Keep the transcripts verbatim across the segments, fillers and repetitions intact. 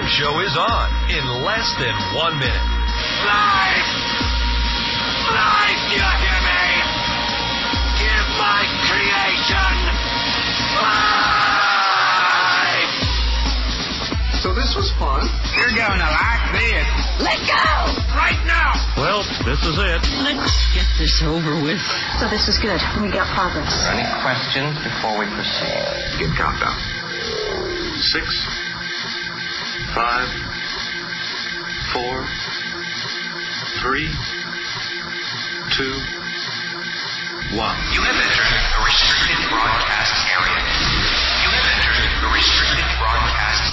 Show is on in less than one minute. Life! Life, you hear me? Give my creation life! So this was fun. You're going to like this. Let go! Right now! Well, this is it. Let's get this over with. So this is good. We got progress. Any questions before we proceed? Begin countdown. Six, five, four, three, two, one. You have entered a restricted broadcast area. You have entered a restricted broadcast.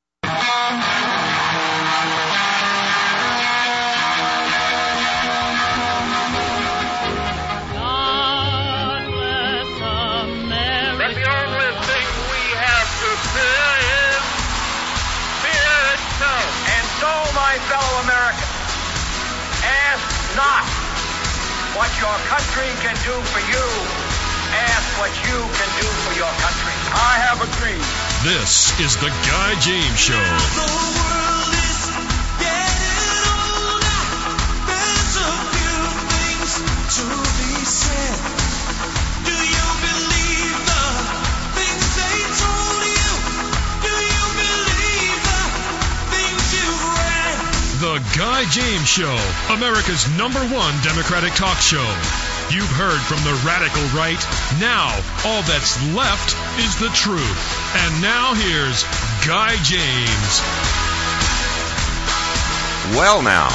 God bless America. But the only thing we have to fear is fear itself. And so, my fellow Americans, ask not what your country can do for you. Ask what you can do for your country. I have a dream. This is the Guy James Show. The world is getting older. There's a few things to be said. Do you believe the things they told you? Do you believe the things you've read? The Guy James Show, America's number one Democratic talk show. You've heard from the radical right. Now, all that's left is the truth. And now here's Guy James. Well now,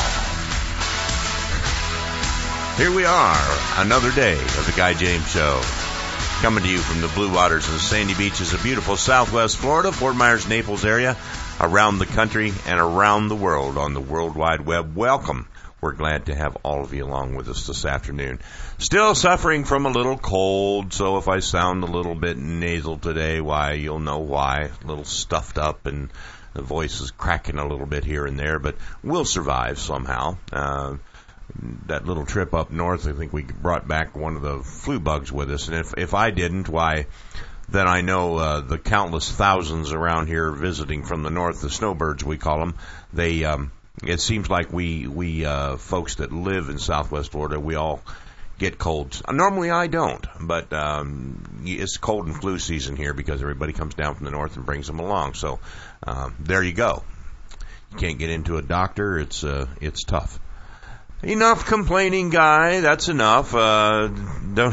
here we are, another day of the Guy James Show. Coming to you from the blue waters and the sandy beaches of beautiful Southwest Florida, Fort Myers, Naples area, around the country and around the world on the World Wide Web. Welcome. We're glad to have all of you along with us this afternoon. Still suffering from a little cold, so if I sound a little bit nasal today, why, you'll know why. A little stuffed up and the voice is cracking a little bit here and there, but we'll survive somehow. Uh, that little trip up north, I think we brought back one of the flu bugs with us, and if, if I didn't, why, then I know uh, the countless thousands around here visiting from the north, the snowbirds we call them, they... Um, It seems like we, we uh, folks that live in Southwest Florida, we all get colds. Normally I don't, but um, it's cold and flu season here because everybody comes down from the north and brings them along. So uh, there you go. You can't get into a doctor. It's uh, it's tough. Enough complaining, Guy. That's enough. Uh, don't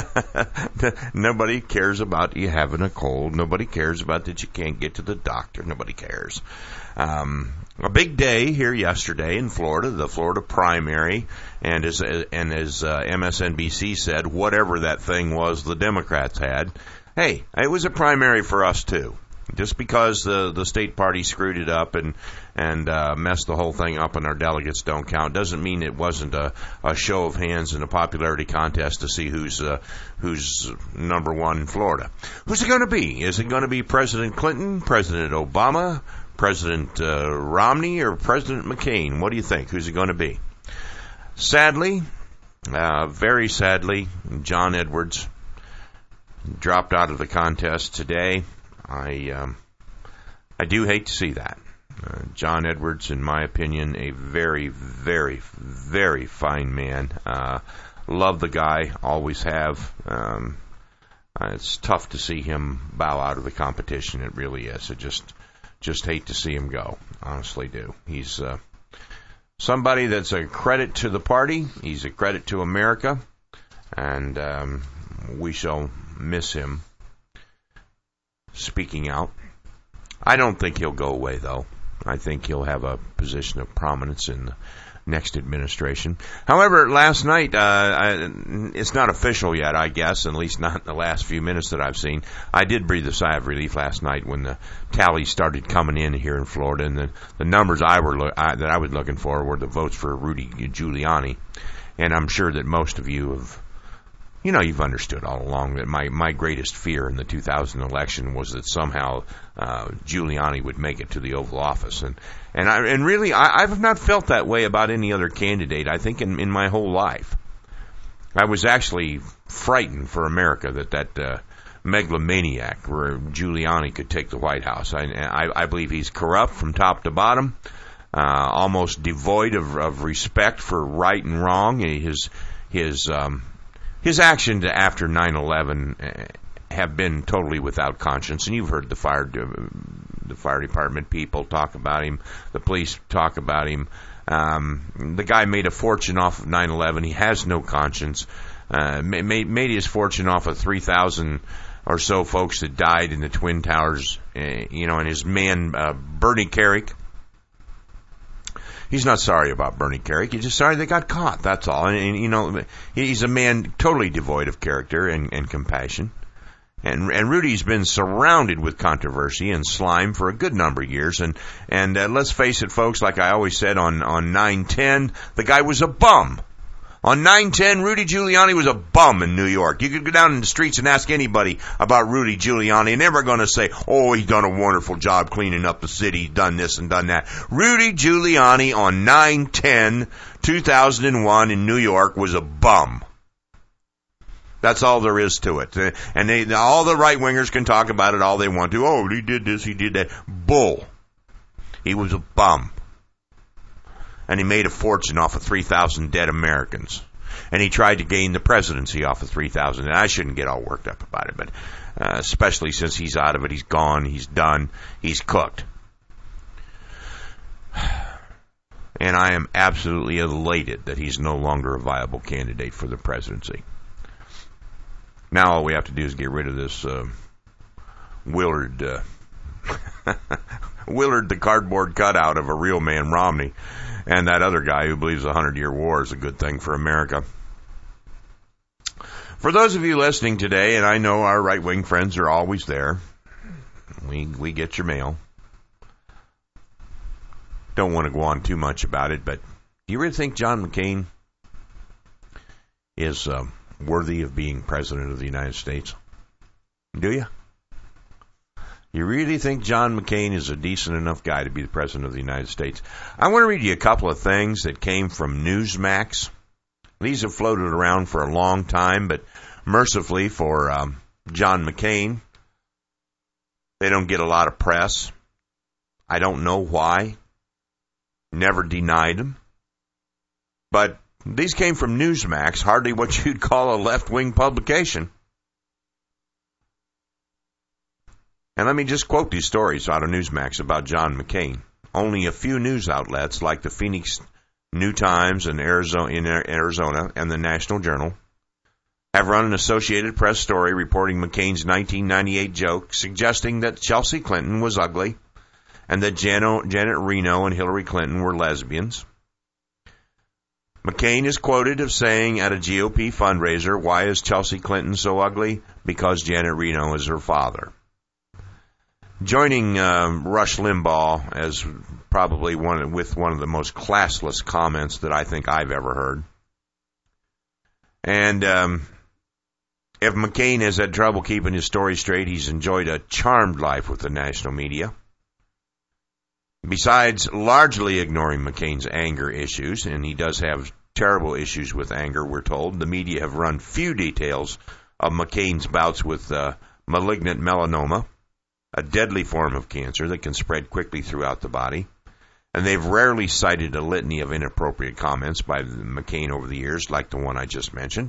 Nobody cares about you having a cold. Nobody cares about that you can't get to the doctor. Nobody cares. Um, a big day here yesterday in Florida, the Florida primary, and as and as uh, M S N B C said, whatever that thing was the Democrats had, hey, it was a primary for us too. Just because the the state party screwed it up and and uh, messed the whole thing up and our delegates don't count doesn't mean it wasn't a, a show of hands and a popularity contest to see who's uh, who's number one in Florida. Who's it going to be? Is it going to be President Clinton, President Obama, President uh, Romney, or President McCain? What do you think? Who's it going to be? Sadly, uh, very sadly, John Edwards dropped out of the contest today. I um, I do hate to see that. Uh, John Edwards, in my opinion, a very, very, very fine man. Uh, love the guy, always have. Um, uh, it's tough to see him bow out of the competition. It really is. I just, just hate to see him go. Honestly do. He's uh, somebody that's a credit to the party. He's a credit to America. And um, we shall miss him speaking out. I don't think he'll go away, though. I think he'll have a position of prominence in the next administration. However, last night, uh, I, it's not official yet, I guess, at least not in the last few minutes that I've seen. I did breathe a sigh of relief last night when the tallies started coming in here in Florida, and the, the numbers I were lo- I, that I was looking for were the votes for Rudy Giuliani. And I'm sure that most of you have You know, you've understood all along that my, my greatest fear in the two thousand election was that somehow uh, Giuliani would make it to the Oval Office. And and I, and really, I, I've not felt that way about any other candidate, I think, in, in my whole life. I was actually frightened for America that that uh, megalomaniac where Giuliani could take the White House. I, I, I believe he's corrupt from top to bottom, uh, almost devoid of, of respect for right and wrong. His his um, his actions after nine eleven have been totally without conscience, and you've heard the fire the fire department people talk about him, the police talk about him. Um, the guy made a fortune off of nine eleven. He has no conscience. Uh, made, made his fortune off of three thousand or so folks that died in the Twin Towers, uh, you know, and his man, uh, Bernie Kerik. He's not sorry about Bernie Kerik. He's just sorry they got caught, that's all. And, and you know, he's a man totally devoid of character and, and compassion. And, and Rudy's been surrounded with controversy and slime for a good number of years. And, and uh, let's face it, folks, like I always said on, on nine ten, the guy was a bum. On nine ten, Rudy Giuliani was a bum in New York. You could go down in the streets and ask anybody about Rudy Giuliani, and they're never going to say, oh, he's done a wonderful job cleaning up the city, he's done this and done that. Rudy Giuliani on nine ten two thousand one in New York was a bum. That's all there is to it. And they, all the right-wingers can talk about it all they want to. Oh, he did this, he did that. Bull. He was a bum. And he made a fortune off of three thousand dead Americans. And he tried to gain the presidency off of three thousand. And I shouldn't get all worked up about it, but uh, especially since he's out of it, he's gone, he's done, he's cooked. And I am absolutely elated that he's no longer a viable candidate for the presidency. Now all we have to do is get rid of this uh, Willard, uh, Willard the cardboard cutout of a real man, Romney. And that other guy who believes the Hundred-Year War is a good thing for America. For those of you listening today, and I know our right-wing friends are always there. We we get your mail. Don't want to go on too much about it, but do you really think John McCain is uh, worthy of being president of the United States? Do you? You really think John McCain is a decent enough guy to be the president of the United States? I want to read you a couple of things that came from Newsmax. These have floated around for a long time, but mercifully for um, John McCain, they don't get a lot of press. I don't know why. Never denied them. But these came from Newsmax, hardly what you'd call a left-wing publication. And let me just quote these stories out of Newsmax about John McCain. Only a few news outlets like the Phoenix New Times in Arizona, in Arizona and the National Journal have run an Associated Press story reporting McCain's nineteen ninety-eight joke suggesting that Chelsea Clinton was ugly and that Jano, Janet Reno and Hillary Clinton were lesbians. McCain is quoted as saying at a G O P fundraiser, "Why is Chelsea Clinton so ugly? Because Janet Reno is her father." Joining uh, Rush Limbaugh as probably one with one of the most classless comments that I think I've ever heard. And um, if McCain has had trouble keeping his story straight, he's enjoyed a charmed life with the national media. Besides largely ignoring McCain's anger issues, and he does have terrible issues with anger, we're told, the media have run few details of McCain's bouts with uh, malignant melanoma, a deadly form of cancer that can spread quickly throughout the body. And they've rarely cited a litany of inappropriate comments by McCain over the years, like the one I just mentioned.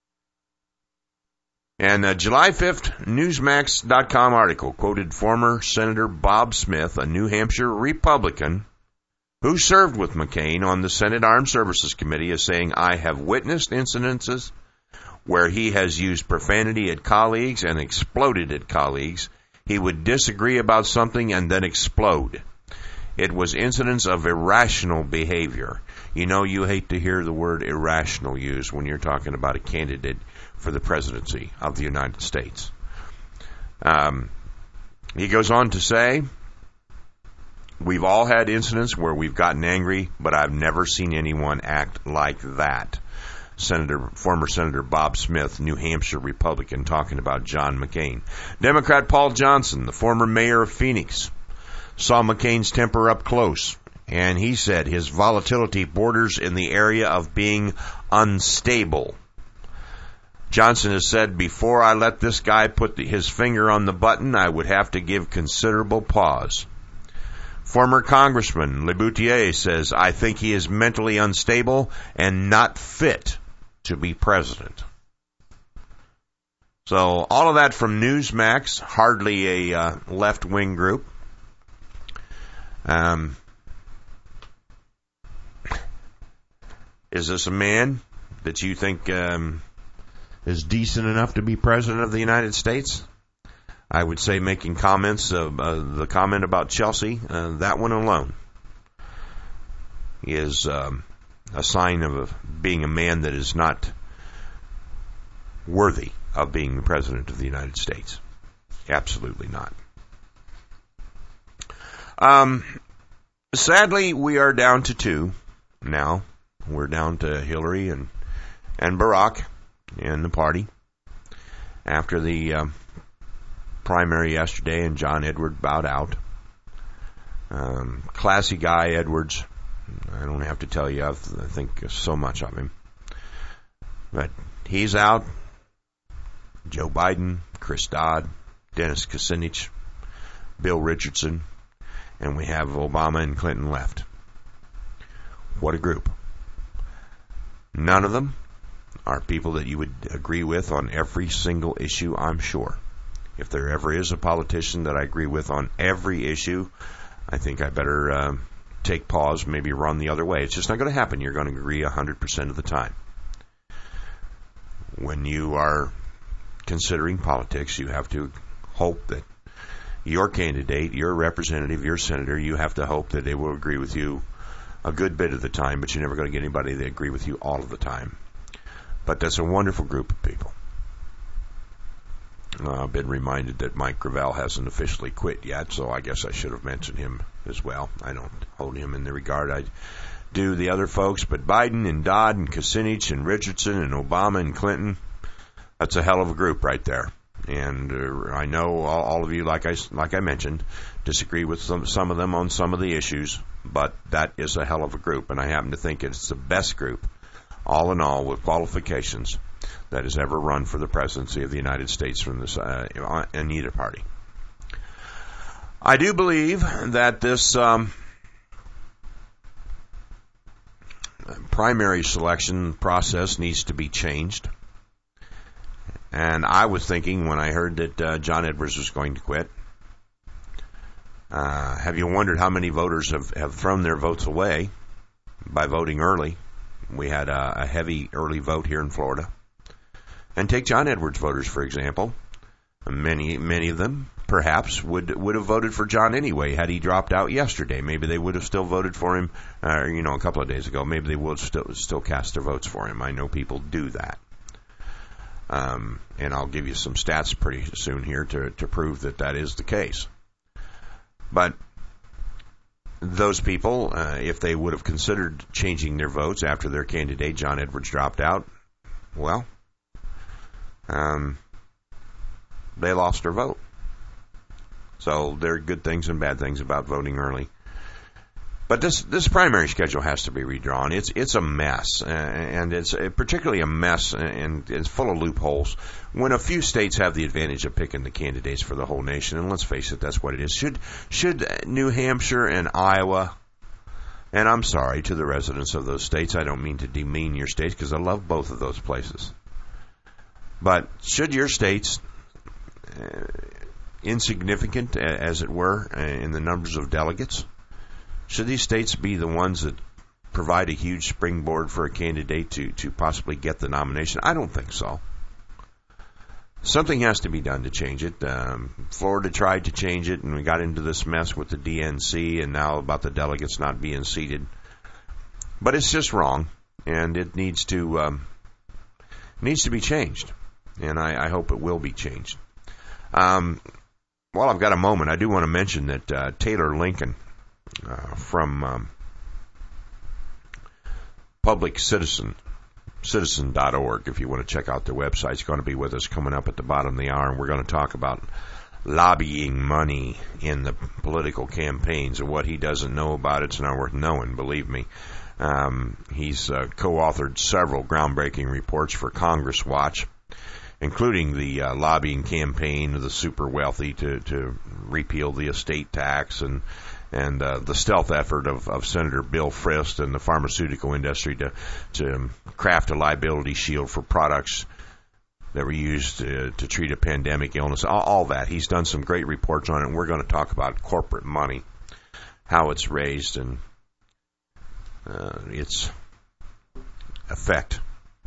And a July fifth Newsmax dot com article quoted former Senator Bob Smith, a New Hampshire Republican, who served with McCain on the Senate Armed Services Committee, as saying, "I have witnessed incidences where he has used profanity at colleagues and exploded at colleagues. He would disagree about something and then explode. It was incidents of irrational behavior." You know, you hate to hear the word irrational used when you're talking about a candidate for the presidency of the United States. Um, he goes on to say, "We've all had incidents where we've gotten angry, but I've never seen anyone act like that." Senator, former Senator Bob Smith, New Hampshire Republican, talking about John McCain. Democrat Paul Johnson, the former mayor of Phoenix, saw McCain's temper up close, and he said his volatility borders in the area of being unstable. Johnson has said, before I let this guy put the, his finger on the button, I would have to give considerable pause. Former Congressman LeBoutier says, I think he is mentally unstable and not fit to be president. So all of that from Newsmax, hardly a uh, left-wing group. Um, is this a man that you think um, is decent enough to be president of the United States? I would say making comments, uh, uh, the comment about Chelsea, uh, that one alone is um, a sign of a, being a man that is not worthy of being the president of the United States. Absolutely not. Um, sadly, we are down to two now. We're down to Hillary and, and Barack in the party after the um, primary yesterday, and John Edwards bowed out. Um, classy guy, Edwards. I don't have to tell you, I think so much of him. But he's out. Joe Biden, Chris Dodd, Dennis Kucinich, Bill Richardson, and we have Obama and Clinton left. What a group. None of them are people that you would agree with on every single issue, I'm sure. If there ever is a politician that I agree with on every issue, I think I better uh, take pause, maybe run the other way. It's just not going to happen. You're going to agree one hundred percent of the time. When you are considering politics, you have to hope that your candidate, your representative, your senator, you have to hope that they will agree with you a good bit of the time, but you're never going to get anybody that agree with you all of the time. But that's a wonderful group of people. Uh, I've been reminded that Mike Gravel hasn't officially quit yet, so I guess I should have mentioned him as well. I don't hold him in the regard I do the other folks, but Biden and Dodd and Kucinich and Richardson and Obama and Clinton, that's a hell of a group right there. And uh, I know all, all of you, like I, like I mentioned, disagree with some, some of them on some of the issues, but that is a hell of a group, and I happen to think it's the best group, all in all, with qualifications, that has ever run for the presidency of the United States from this, uh, in either party. I do believe that this um, primary selection process needs to be changed. And I was thinking when I heard that uh, John Edwards was going to quit, uh, have you wondered how many voters have, have thrown their votes away by voting early? We had a, a heavy early vote here in Florida. And take John Edwards voters, for example. Many, many of them, perhaps, would would have voted for John anyway had he dropped out yesterday. Maybe they would have still voted for him, uh, you know, a couple of days ago. Maybe they would still still cast their votes for him. I know people do that. Um, and I'll give you some stats pretty soon here to, to prove that that is the case. But those people, uh, if they would have considered changing their votes after their candidate, John Edwards, dropped out, well, um, they lost their vote. So there are good things and bad things about voting early. But this this primary schedule has to be redrawn. It's it's a mess, and it's particularly a mess, and it's full of loopholes. When a few states have the advantage of picking the candidates for the whole nation, and let's face it, that's what it is. Should should New Hampshire and Iowa, and I'm sorry to the residents of those states, I don't mean to demean your states because I love both of those places. But should your states, uh, insignificant as it were in the numbers of delegates, should these states be the ones that provide a huge springboard for a candidate to, to possibly get the nomination? I don't think so. Something has to be done to change it. Um, Florida tried to change it, and we got into this mess with the D N C, and now about the delegates not being seated. But it's just wrong, and it needs to um, needs to be changed, and I, I hope it will be changed. Um, while I've got a moment, I do want to mention that uh, Taylor Lincoln, Uh, from um, Public Citizen, citizen dot org, if you want to check out their website. It's going to be with us coming up at the bottom of the hour, and we're going to talk about lobbying money in the political campaigns, and what he doesn't know about it's not worth knowing, believe me. Um, he's uh, co-authored several groundbreaking reports for Congress Watch, including the uh, lobbying campaign of the super wealthy to, to repeal the estate tax and and uh, the stealth effort of, of Senator Bill Frist and the pharmaceutical industry to, to craft a liability shield for products that were used to, to treat a pandemic illness, all, all that. He's done some great reports on it, and we're going to talk about corporate money, how it's raised, and uh, its effect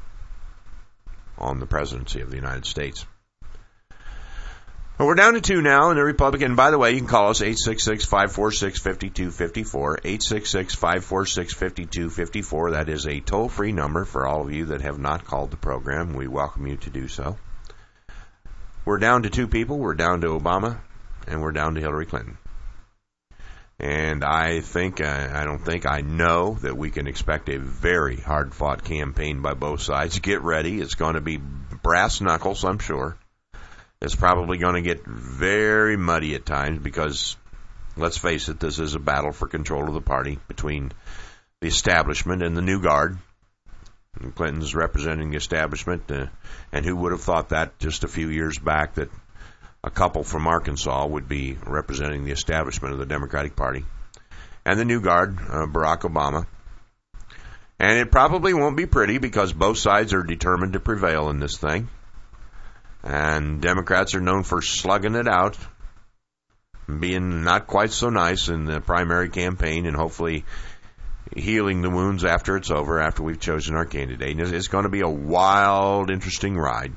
on the presidency of the United States. Well, we're down to two now in the Republican. By the way, you can call us eight six six, five four six, five two five four, eight six six, five four six, five two five four. That is a toll-free number for all of you that have not called the program. We welcome you to do so. We're down to two people. We're down to Obama, and we're down to Hillary Clinton. And I think, I don't think, I know that we can expect a very hard-fought campaign by both sides. Get ready. It's going to be brass knuckles, I'm sure. It's probably going to get very muddy at times because, let's face it, this is a battle for control of the party between the establishment and the new guard. And Clinton's representing the establishment, uh, and who would have thought that just a few years back, that a couple from Arkansas would be representing the establishment of the Democratic Party. And the new guard, uh, Barack Obama. And it probably won't be pretty because both sides are determined to prevail in this thing. And Democrats are known for slugging it out, being not quite so nice in the primary campaign, and hopefully healing the wounds after it's over, after we've chosen our candidate. And it's going to be a wild, interesting ride.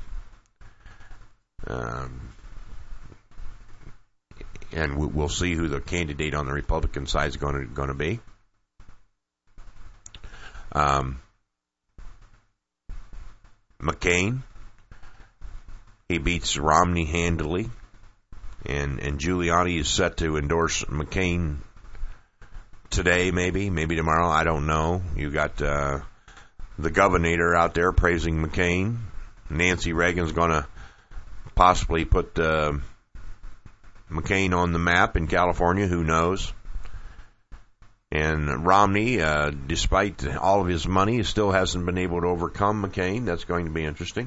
Um, and we'll see who the candidate on the Republican side is going to, going to be. Um, McCain. He beats Romney handily, and and Giuliani is set to endorse McCain today, maybe, maybe tomorrow. I don't know. You got uh, the governor out there praising McCain. Nancy Reagan's going to possibly put uh, McCain on the map in California. Who knows? And Romney, uh, despite all of his money, still hasn't been able to overcome McCain. That's going to be interesting.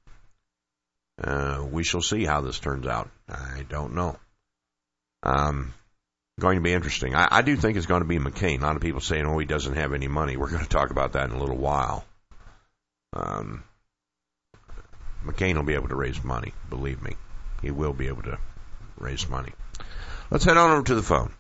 Uh, we shall see how this turns out. I don't know. Um, going to be interesting. I, I do think it's going to be McCain. A lot of people saying, oh, he doesn't have any money. We're going to talk about that in a little while. Um, McCain will be able to raise money. Believe me. He will be able to raise money. Let's head on over to the phone.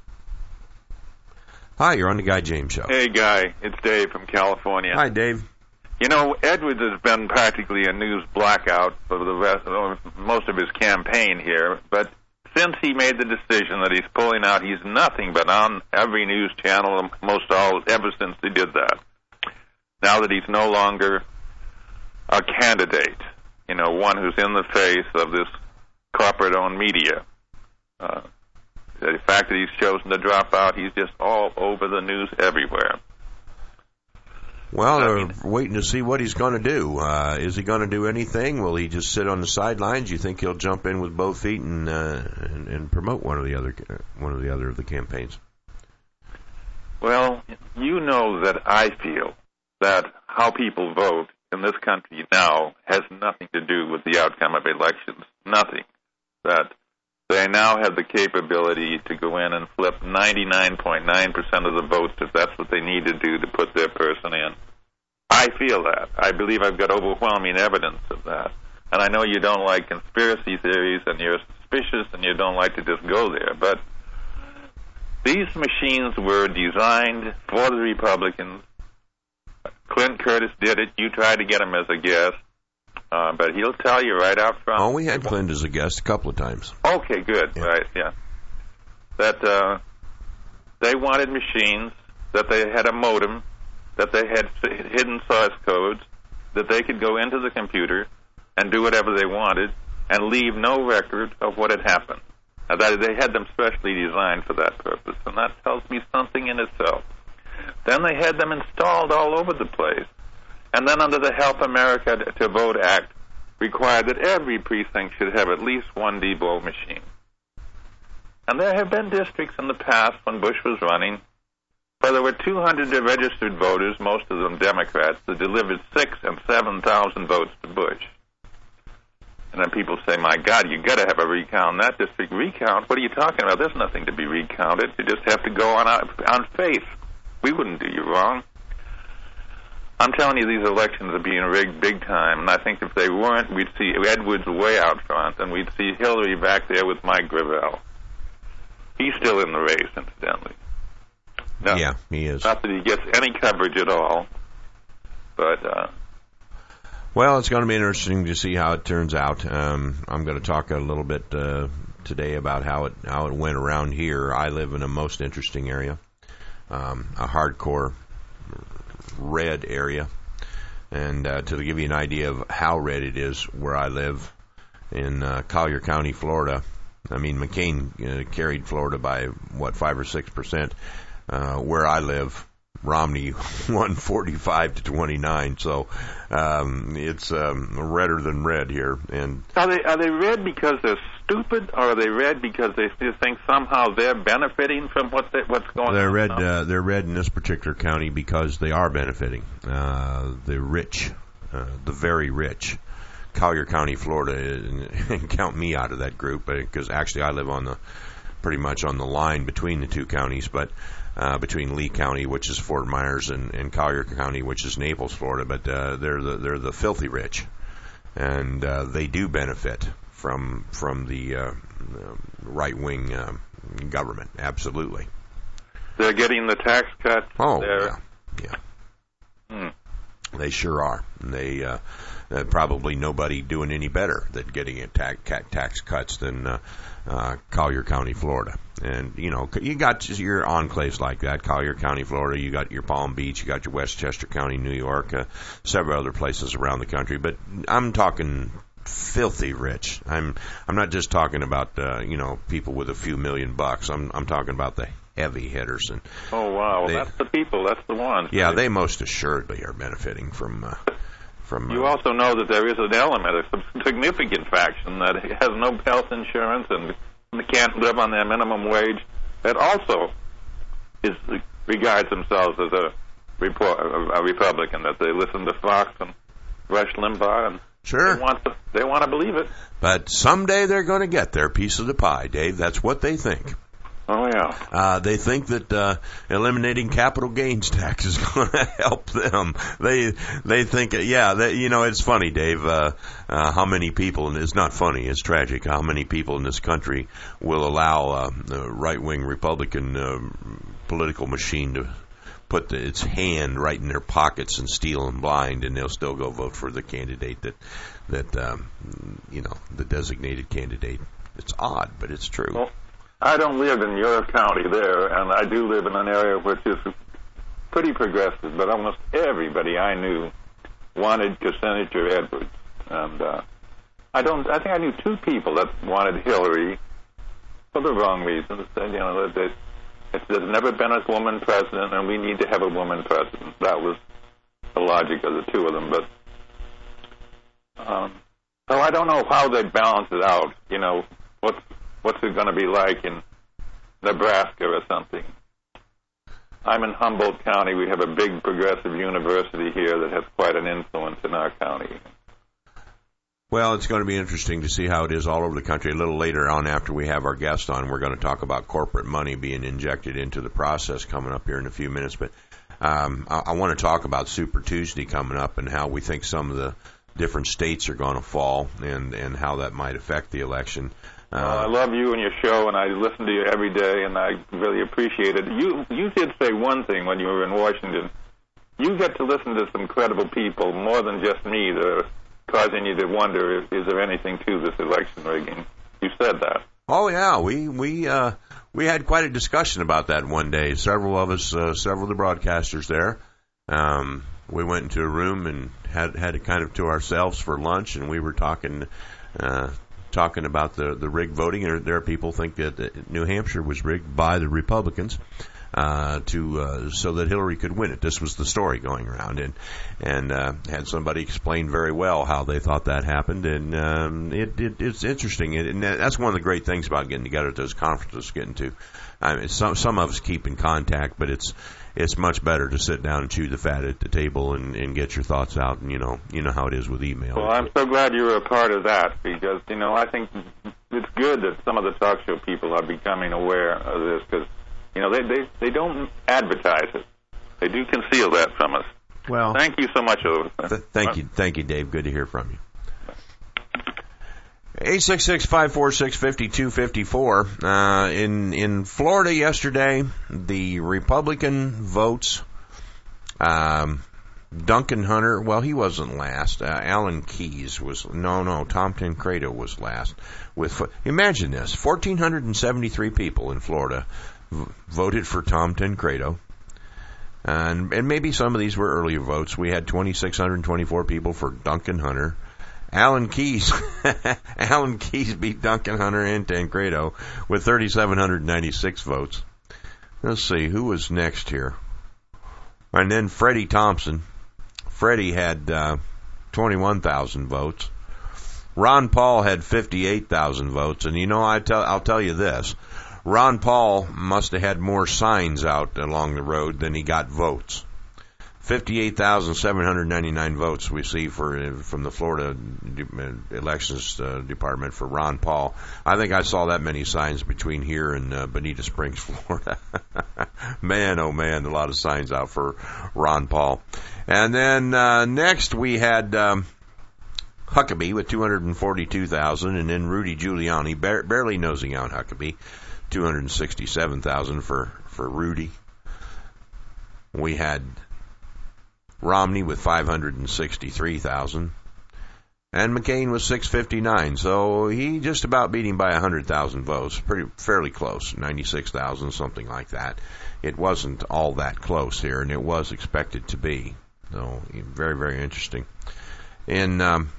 Hi, you're on the Guy James Show. Hey, Guy. It's Dave from California. Hi, Dave. You know, Edwards has been practically a news blackout for the rest of most of his campaign here, but since he made the decision that he's pulling out, he's nothing but on every news channel, most all, ever since he did that. Now that he's no longer a candidate, you know, one who's in the face of this corporate-owned media. Uh, the fact that he's chosen to drop out, he's just all over the news everywhere. Well, they're waiting to see what he's going to do. Uh, is he going to do anything? Will he just sit on the sidelines? You think he'll jump in with both feet and, uh, and and promote one of the other one of the other of the campaigns? Well, you know that I feel that how people vote in this country now has nothing to do with the outcome of elections. Nothing. That they now have the capability to go in and flip ninety-nine point nine percent of the votes if that's what they need to do to put their person in. I feel that. I believe I've got overwhelming evidence of that. And I know you don't like conspiracy theories and you're suspicious and you don't like to just go there. But these machines were designed for the Republicans. Clint Curtis did it. You tried to get him as a guest. Uh, but he'll tell you right out front. Oh, we had Clint as a guest a couple of times. Okay, good. Yeah. Right, yeah. That uh, they wanted machines, that they had a modem, that they had hidden source codes, that they could go into the computer and do whatever they wanted and leave no record of what had happened. Now, that they had them specially designed for that purpose, and that tells me something in itself. Then they had them installed all over the place. And then under the Help America to Vote Act, required that every precinct should have at least one Debo machine. And there have been districts in the past when Bush was running where there were two hundred registered voters, most of them Democrats, that delivered six and seven thousand votes to Bush. And then people say, my God, you got to have a recount in that district. Recount? What are you talking about? There's nothing to be recounted. You just have to go on on faith. We wouldn't do you wrong. I'm telling you, these elections are being rigged big time, and I think if they weren't, we'd see Edwards way out front, and we'd see Hillary back there with Mike Gravel. He's still in the race, incidentally. No, yeah, he is. Not that he gets any coverage at all, but... Uh, Well, it's going to be interesting to see how it turns out. Um, I'm going to talk a little bit uh, today about how it how it went around here. I live in a most interesting area, um, a hardcore red area. And uh, to give you an idea of how red it is where I live, in uh, Collier County, Florida, I mean, McCain uh, carried Florida by, what, five or six percent. Uh, where I live, Romney won forty-five to twenty-nine, so um, it's um, redder than red here. And are they are they red because they're stupid, or are they red because they still think somehow they're benefiting from what they, what's going they're on? Red, uh, they're red in this particular county because they are benefiting. Uh, the rich, uh, the very rich. Collier County, Florida, and count me out of that group because actually I live on the pretty much on the line between the two counties, but. Uh, between Lee County, which is Fort Myers, and, and Collier County, which is Naples, Florida, but uh, they're the they're the filthy rich, and uh, they do benefit from from the uh, right wing uh, government. Absolutely, they're getting the tax cuts. Oh, they're... yeah, yeah. Hmm. They sure are. They uh, uh, probably nobody doing any better than getting a tax tax cuts than uh, uh, Collier County, Florida. And, you know, you got your enclaves like that, Collier County, Florida, you got your Palm Beach, you got your Westchester County, New York, uh, several other places around the country. But I'm talking filthy rich. I'm I'm not just talking about, uh, you know, people with a few million bucks. I'm I'm talking about the heavy hitters. And oh, wow. They, well, that's the people. That's the ones. Yeah, they most assuredly are benefiting from... Uh, from you uh, also know that there is an element, a significant faction that has no health insurance and they can't live on their minimum wage, that also is regards themselves as a, report, a Republican, that they listen to Fox and Rush Limbaugh, and sure. they want to, they want to believe it. But someday they're going to get their piece of the pie, Dave. That's what they think. Oh, yeah. Uh, they think that uh, eliminating capital gains tax is going to help them. They they think, yeah, they, you know, it's funny, Dave, uh, uh, how many people, and it's not funny, it's tragic, how many people in this country will allow uh, the right-wing Republican uh, political machine to put the, its hand right in their pockets and steal them blind, and they'll still go vote for the candidate that, that um, you know, the designated candidate. It's odd, but it's true. Well, I don't live in your county there, and I do live in an area which is pretty progressive, but almost everybody I knew wanted Senator Edwards. And uh, I don't. I think I knew two people that wanted Hillary for the wrong reasons. You know, that, that there's never been a woman president, and we need to have a woman president. That was the logic of the two of them. But um, so I don't know how they balance it out. You know, what's What's it going to be like in Nebraska or something? I'm in Humboldt County. We have a big progressive university here that has quite an influence in our county. Well, it's going to be interesting to see how it is all over the country. A little later on, after we have our guest on, we're going to talk about corporate money being injected into the process coming up here in a few minutes. But um, I, I want to talk about Super Tuesday coming up and how we think some of the different states are going to fall and, and how that might affect the election. Uh, I love you and your show, and I listen to you every day, and I really appreciate it. You you did say one thing when you were in Washington. You get to listen to some credible people, more than just me, that are causing you to wonder, is there anything to this election rigging? You said that. Oh, yeah. We we uh, we had quite a discussion about that one day. Several of us, uh, several of the broadcasters there, um, we went into a room and had, had it kind of to ourselves for lunch, and we were talking uh talking about the, the rigged voting. There, there are people think that New Hampshire was rigged by the Republicans uh, to uh, so that Hillary could win it. This was the story going around, and and uh, had somebody explain very well how they thought that happened, and um, it, it it's interesting, and that's one of the great things about getting together at those conferences, getting to. I mean, some some of us keep in contact, but it's it's much better to sit down and chew the fat at the table and, and get your thoughts out. And you know, you know how it is with email. Well, I'm so glad you were a part of that, because you know I think it's good that some of the talk show people are becoming aware of this, because you know they, they they don't advertise it. They do conceal that from us. Well, thank you so much, Otis. Th- thank you, thank you, Dave. Good to hear from you. eight six six, five four six, five two five four. Uh, in, in Florida yesterday, the Republican votes, um, Duncan Hunter, well, he wasn't last. Uh, Alan Keyes was, no, no, Tom Tancredo was last. With, imagine this, one thousand four hundred seventy-three people in Florida v- voted for Tom Tancredo. And, and maybe some of these were earlier votes. We had two thousand six hundred twenty-four people for Duncan Hunter. Alan Keyes, Alan Keyes beat Duncan Hunter and Tancredo with three thousand seven hundred ninety-six votes. Let's see, who was next here? And then Freddie Thompson. Freddie had uh, twenty-one thousand votes. Ron Paul had fifty-eight thousand votes. And you know, I tell, I'll tell you this. Ron Paul must have had more signs out along the road than he got votes. fifty-eight thousand seven hundred ninety-nine votes we see for from the Florida Elections uh, Department for Ron Paul. I think I saw that many signs between here and uh, Bonita Springs, Florida. Man, oh man, a lot of signs out for Ron Paul. And then uh, next we had um, Huckabee with two hundred forty-two thousand, and then Rudy Giuliani, bar- barely nosing out Huckabee, two hundred sixty-seven thousand for, for Rudy. We had Romney with five hundred sixty-three thousand, and McCain was six hundred fifty-nine, so he just about beat him by one hundred thousand votes, pretty fairly close, ninety-six thousand, something like that. It wasn't all that close here, and it was expected to be. So very, very interesting. And um,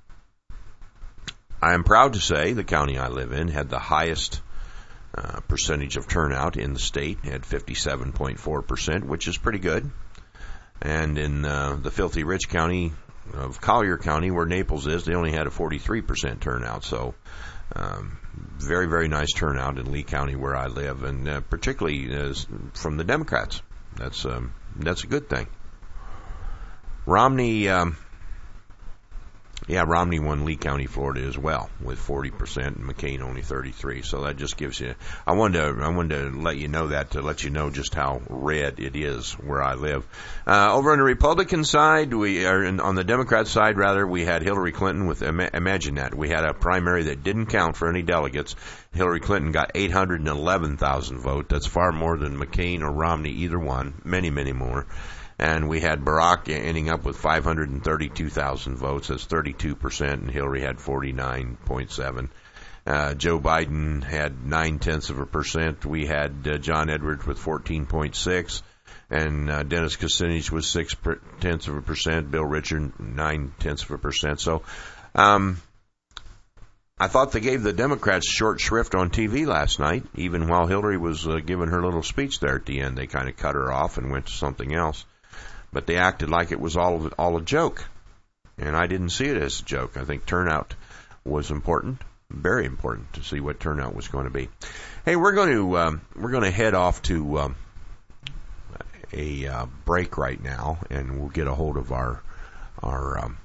I am proud to say the county I live in had the highest uh, percentage of turnout in the state, at fifty-seven point four percent, which is pretty good. And in uh, the filthy rich county of Collier County, where Naples is, they only had a forty-three percent turnout. So um, very, very nice turnout in Lee County, where I live, and uh, particularly as from the Democrats. That's um, that's a good thing. Romney, um, yeah, Romney won Lee County, Florida, as well, with forty percent, and McCain only thirty-three. So that just gives you. I wanted to. I wanted to let you know that to let you know just how red it is where I live. Uh, over on the Republican side, we are in, on the Democrat side, rather, we had Hillary Clinton with. Imagine that we had a primary that didn't count for any delegates. Hillary Clinton got eight hundred eleven thousand votes. That's far more than McCain or Romney, either one. Many, many more. And we had Barack ending up with five hundred thirty-two thousand votes. That's thirty-two percent, and Hillary had forty-nine point seven. Uh, Joe Biden had nine-tenths of a percent. We had uh, John Edwards with fourteen point six, and uh, Dennis Kucinich with six-tenths of a percent. Bill Richard, nine-tenths of a percent. So um, I thought they gave the Democrats short shrift on T V last night, even while Hillary was uh, giving her little speech there at the end. They kind of cut her off and went to something else. But they acted like it was all all a joke, and I didn't see it as a joke. I think turnout was important, very important, to see what turnout was going to be. Hey, we're going to um, we're going to head off to um, a uh, break right now, and we'll get a hold of our our um,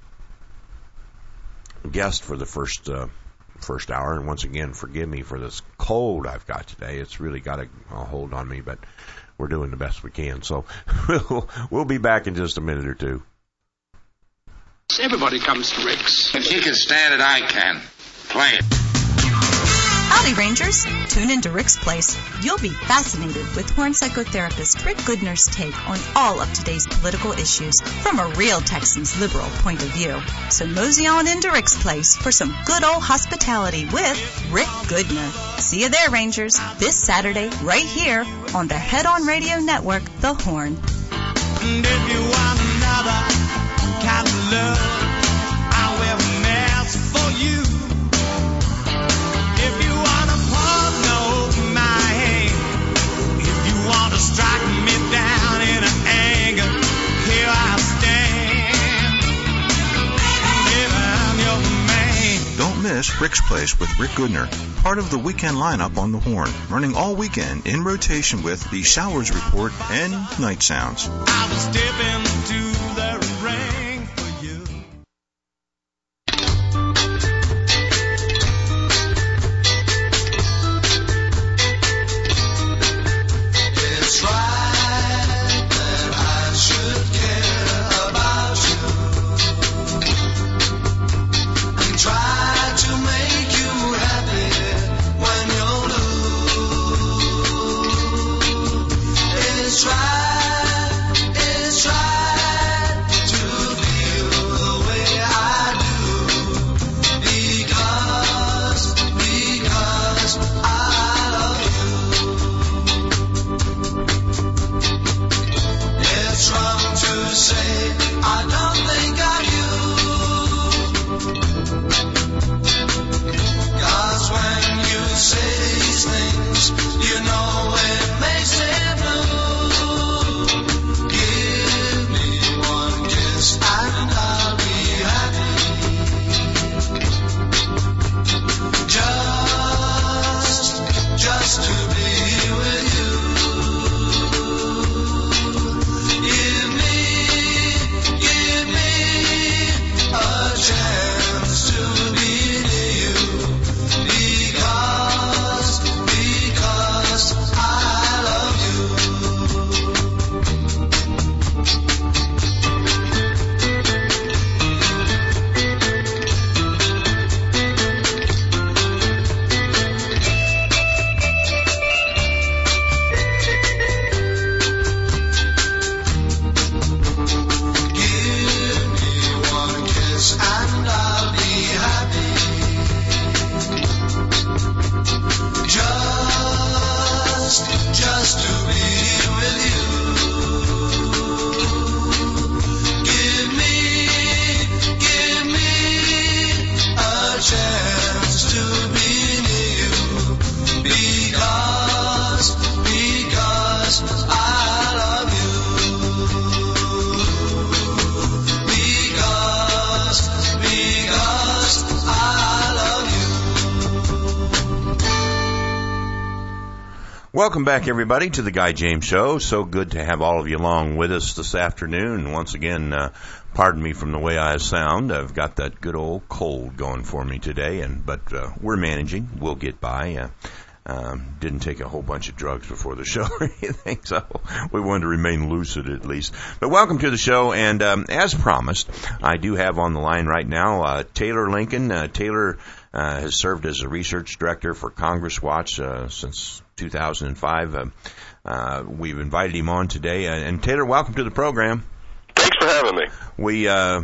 guest for the first uh, first hour. And once again, forgive me for this cold I've got today. It's really got a, a hold on me, but we're doing the best we can. So we'll, we'll be back in just a minute or two. Everybody comes to Rick's. If he can stand it, I can. Play it. Howdy, Rangers. Tune into Rick's Place. You'll be fascinated with horn psychotherapist Rick Goodner's take on all of today's political issues from a real Texan's liberal point of view. So mosey on into Rick's Place for some good old hospitality with Rick Goodner. See you there, Rangers, this Saturday right here on the Head On Radio Network, The Horn. And if you want another kind of love, I'll wear a mask for you. If you want a partner, hold my hand. If you want to strike me down in an anger, here I stand. If I'm your man. Don't miss miss Rick's Place with Rick Goodner, part of the weekend lineup on the Horn, running all weekend in rotation with The Showers Report and Night Sounds. I will step into the ring for you. It's right that I should care about you and try to make you happy when you're blue. It's right. Welcome back, everybody, to the Guy James Show. So good to have all of you along with us this afternoon. Once again, uh, pardon me from the way I sound. I've got that good old cold going for me today, and but uh, we're managing. We'll get by. Uh, um, didn't take a whole bunch of drugs before the show or anything, so we wanted to remain lucid at least. But welcome to the show, and um, as promised, I do have on the line right now uh, Taylor Lincoln. Uh, Taylor uh, has served as a research director for Congress Watch uh, since two thousand five. Uh, uh, we've invited him on today. Uh, and Taylor, welcome to the program. Thanks for having me. We uh,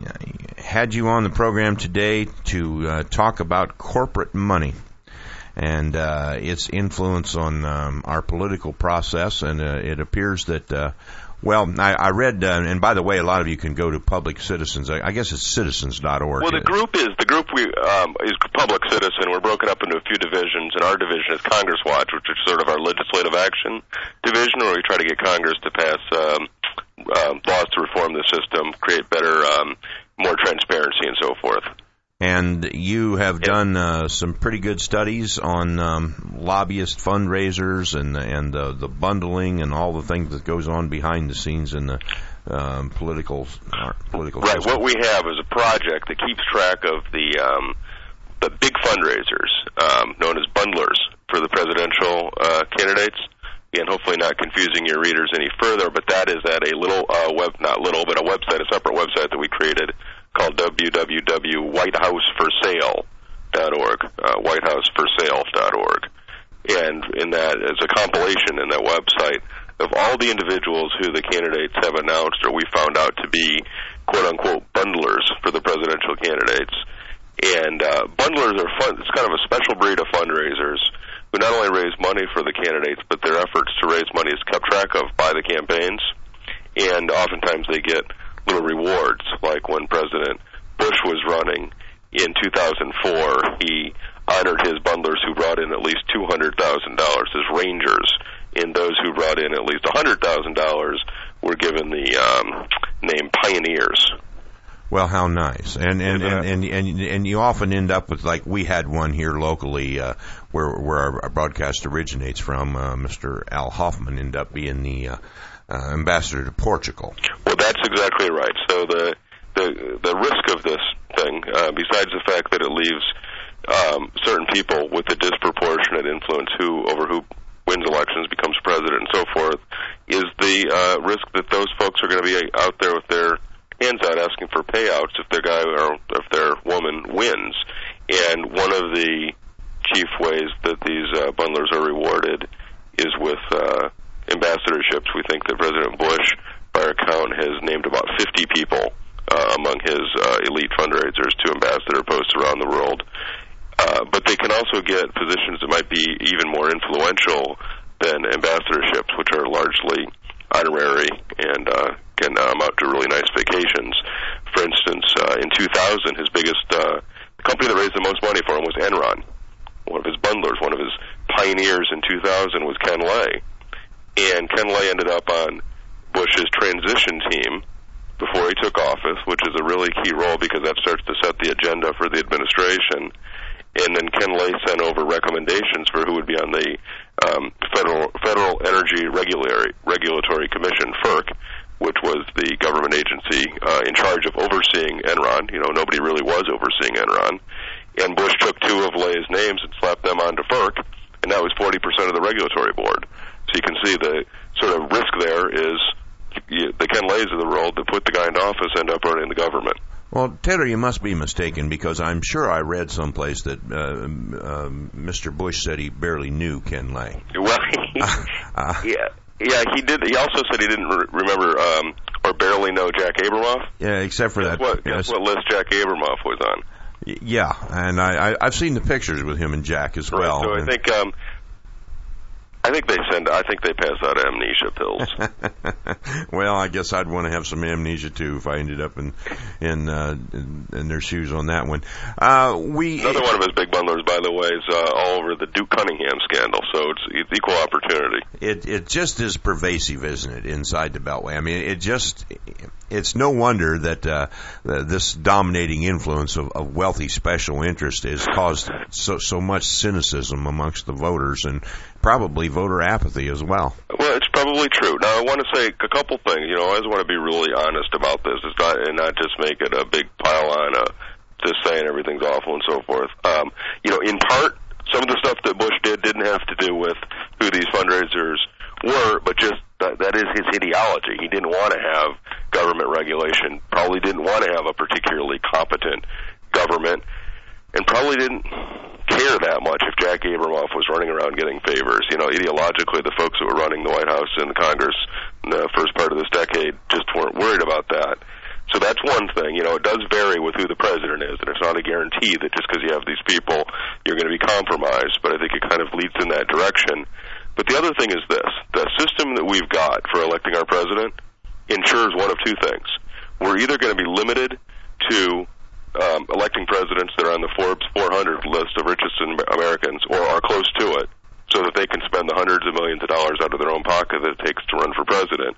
had you on the program today to uh, talk about corporate money and uh, its influence on um, our political process. And uh, it appears that, uh, well, I, I read, uh, and by the way, a lot of you can go to Public Citizens. I, I guess it's citizens dot org. Well, the group is the group we um, is Public Citizen. We're broken up into a few divisions, and our division is Congress Watch, which is sort of our legislative action division, where we try to get Congress to pass um, um, laws to reform the system, create better, um, more transparency, and so forth. And you have done uh, some pretty good studies on um, lobbyist fundraisers and and uh, the bundling and all the things that goes on behind the scenes in the um, political uh, political. Right. system. What we have is a project that keeps track of the um, the big fundraisers, um, known as bundlers, for the presidential uh, candidates. Again, hopefully not confusing your readers any further, but that is at a little uh, web, not little, but a website, a separate website that we created called w w w dot white house for sale dot org, uh, white house for sale dot org. And in that is a compilation in that website of all the individuals who the candidates have announced or we found out to be quote-unquote bundlers for the presidential candidates. And uh, bundlers are fun. It's kind of a special breed of fundraisers who not only raise money for the candidates, but their efforts to raise money is kept track of by the campaigns. And oftentimes they get little rewards, like when President Bush was running in two thousand four, he honored his bundlers who brought in at least two hundred thousand dollars as rangers, and those who brought in at least one hundred thousand dollars were given the um, name pioneers. Well, how nice. And and, and, and, and, and you often end up with, like, we had one here locally uh, where where our broadcast originates from. Uh, Mister Al Hoffman ended up being the uh, uh, ambassador to Portugal. Well, that's exactly right. So the the, the risk of this thing, uh, besides the fact that it leaves um, certain people with a disproportionate influence who over who wins elections, becomes president, and so forth, is the uh, risk that those folks are going to be out there with their hands out asking for payouts if their guy or if their woman wins. And one of the chief ways that these uh, bundlers are rewarded is with uh, ambassadorships. We think that President Bush, by our count, has named about fifty people uh, among his uh, elite fundraisers to ambassador posts around the world. Uh, but they can also get positions that might be even more influential than ambassadorships, which are largely honorary and uh, can amount to really nice vacations. For instance, uh, in two thousand, his biggest uh, the company that raised the most money for him was Enron. One of his bundlers, one of his pioneers in two thousand was Ken Lay. And Ken Lay ended up on Bush's transition team before he took office, which is a really key role because that starts to set the agenda for the administration. And then Ken Lay sent over recommendations for who would be on the um, Federal Federal Energy Regulatory Regulatory Commission, FERC, which was the government agency uh, in charge of overseeing Enron. You know, nobody really was overseeing Enron. And Bush took two of Lay's names and slapped them onto FERC, and that was forty percent of the regulatory board. So you can see the sort of risk there is you, the Ken Lays of the world that put the guy into office end up running the government. Well, Taylor, you must be mistaken because I'm sure I read someplace that uh, uh, Mister Bush said he barely knew Ken Lay. Well, he, uh, yeah, yeah, he did. He also said he didn't re- remember um, or barely know Jack Abramoff. Yeah, except for guess that. What, guess yes. what list Jack Abramoff was on? Y- yeah, and I, I, I've seen the pictures with him and Jack as right, well. So I think. Um, I think they send. I think they pass out amnesia pills. Well, I guess I'd want to have some amnesia too if I ended up in in uh, in, in their shoes on that one. Uh, we another one of his big bundlers, by the way, is uh, all over the Duke Cunningham scandal. So it's, it's equal opportunity. It it just is pervasive, isn't it, inside the Beltway? I mean, it just it's no wonder that uh, this dominating influence of, of wealthy special interest has caused so so much cynicism amongst the voters and probably voter apathy as well. Well, it's probably true. Now, I want to say a couple things. You know, I always want to be really honest about this. It's not, and not just make it a big pile on, uh, just saying everything's awful and so forth. Um, you know, in part, some of the stuff that Bush did didn't have to do with who these fundraisers were, but just that, that is his ideology. He didn't want to have government regulation, probably didn't want to have a particularly competent government, and probably didn't care that much if Jack Abramoff was running around getting favors. You know, ideologically, the folks that were running the White House and the Congress in the first part of this decade just weren't worried about that. So that's one thing. You know, it does vary with who the president is, and it's not a guarantee that just because you have these people, you're going to be compromised, but I think it kind of leads in that direction. But the other thing is this. The system that we've got for electing our president ensures one of two things. We're either going to be limited to Um, electing presidents that are on the Forbes four hundred list of richest Americans or are close to it so that they can spend the hundreds of millions of dollars out of their own pocket that it takes to run for president.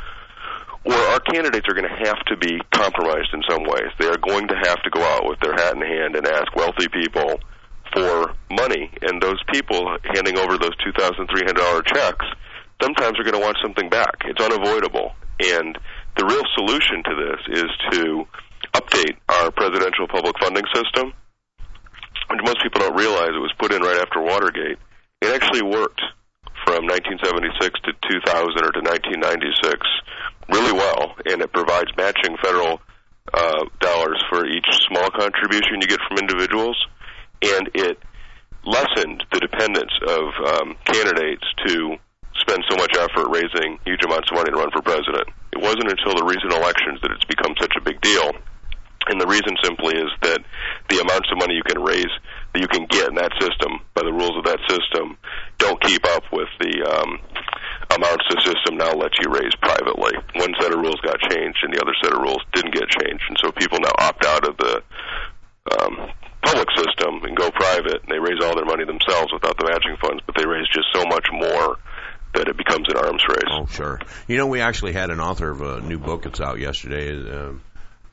Or our candidates are going to have to be compromised in some ways. They are going to have to go out with their hat in hand and ask wealthy people for money. And those people handing over those two thousand three hundred dollars checks sometimes are going to want something back. It's unavoidable. And the real solution to this is to update our presidential public funding system, which most people don't realize it was put in right after Watergate. It actually worked from nineteen seventy-six to two thousand or to nineteen ninety-six really well, and it provides matching federal uh, dollars for each small contribution you get from individuals, and it lessened the dependence of um, candidates to spend so much effort raising huge amounts of money to run for president. It wasn't until the recent elections that it's become such a big deal. And the reason simply is that the amounts of money you can raise, that you can get in that system, by the rules of that system, don't keep up with the um, amounts the system now lets you raise privately. One set of rules got changed and the other set of rules didn't get changed. And so people now opt out of the um, public system and go private, and they raise all their money themselves without the matching funds, but they raise just so much more that it becomes an arms race. Oh, sure. You know, we actually had an author of a new book that's out yesterday, uh,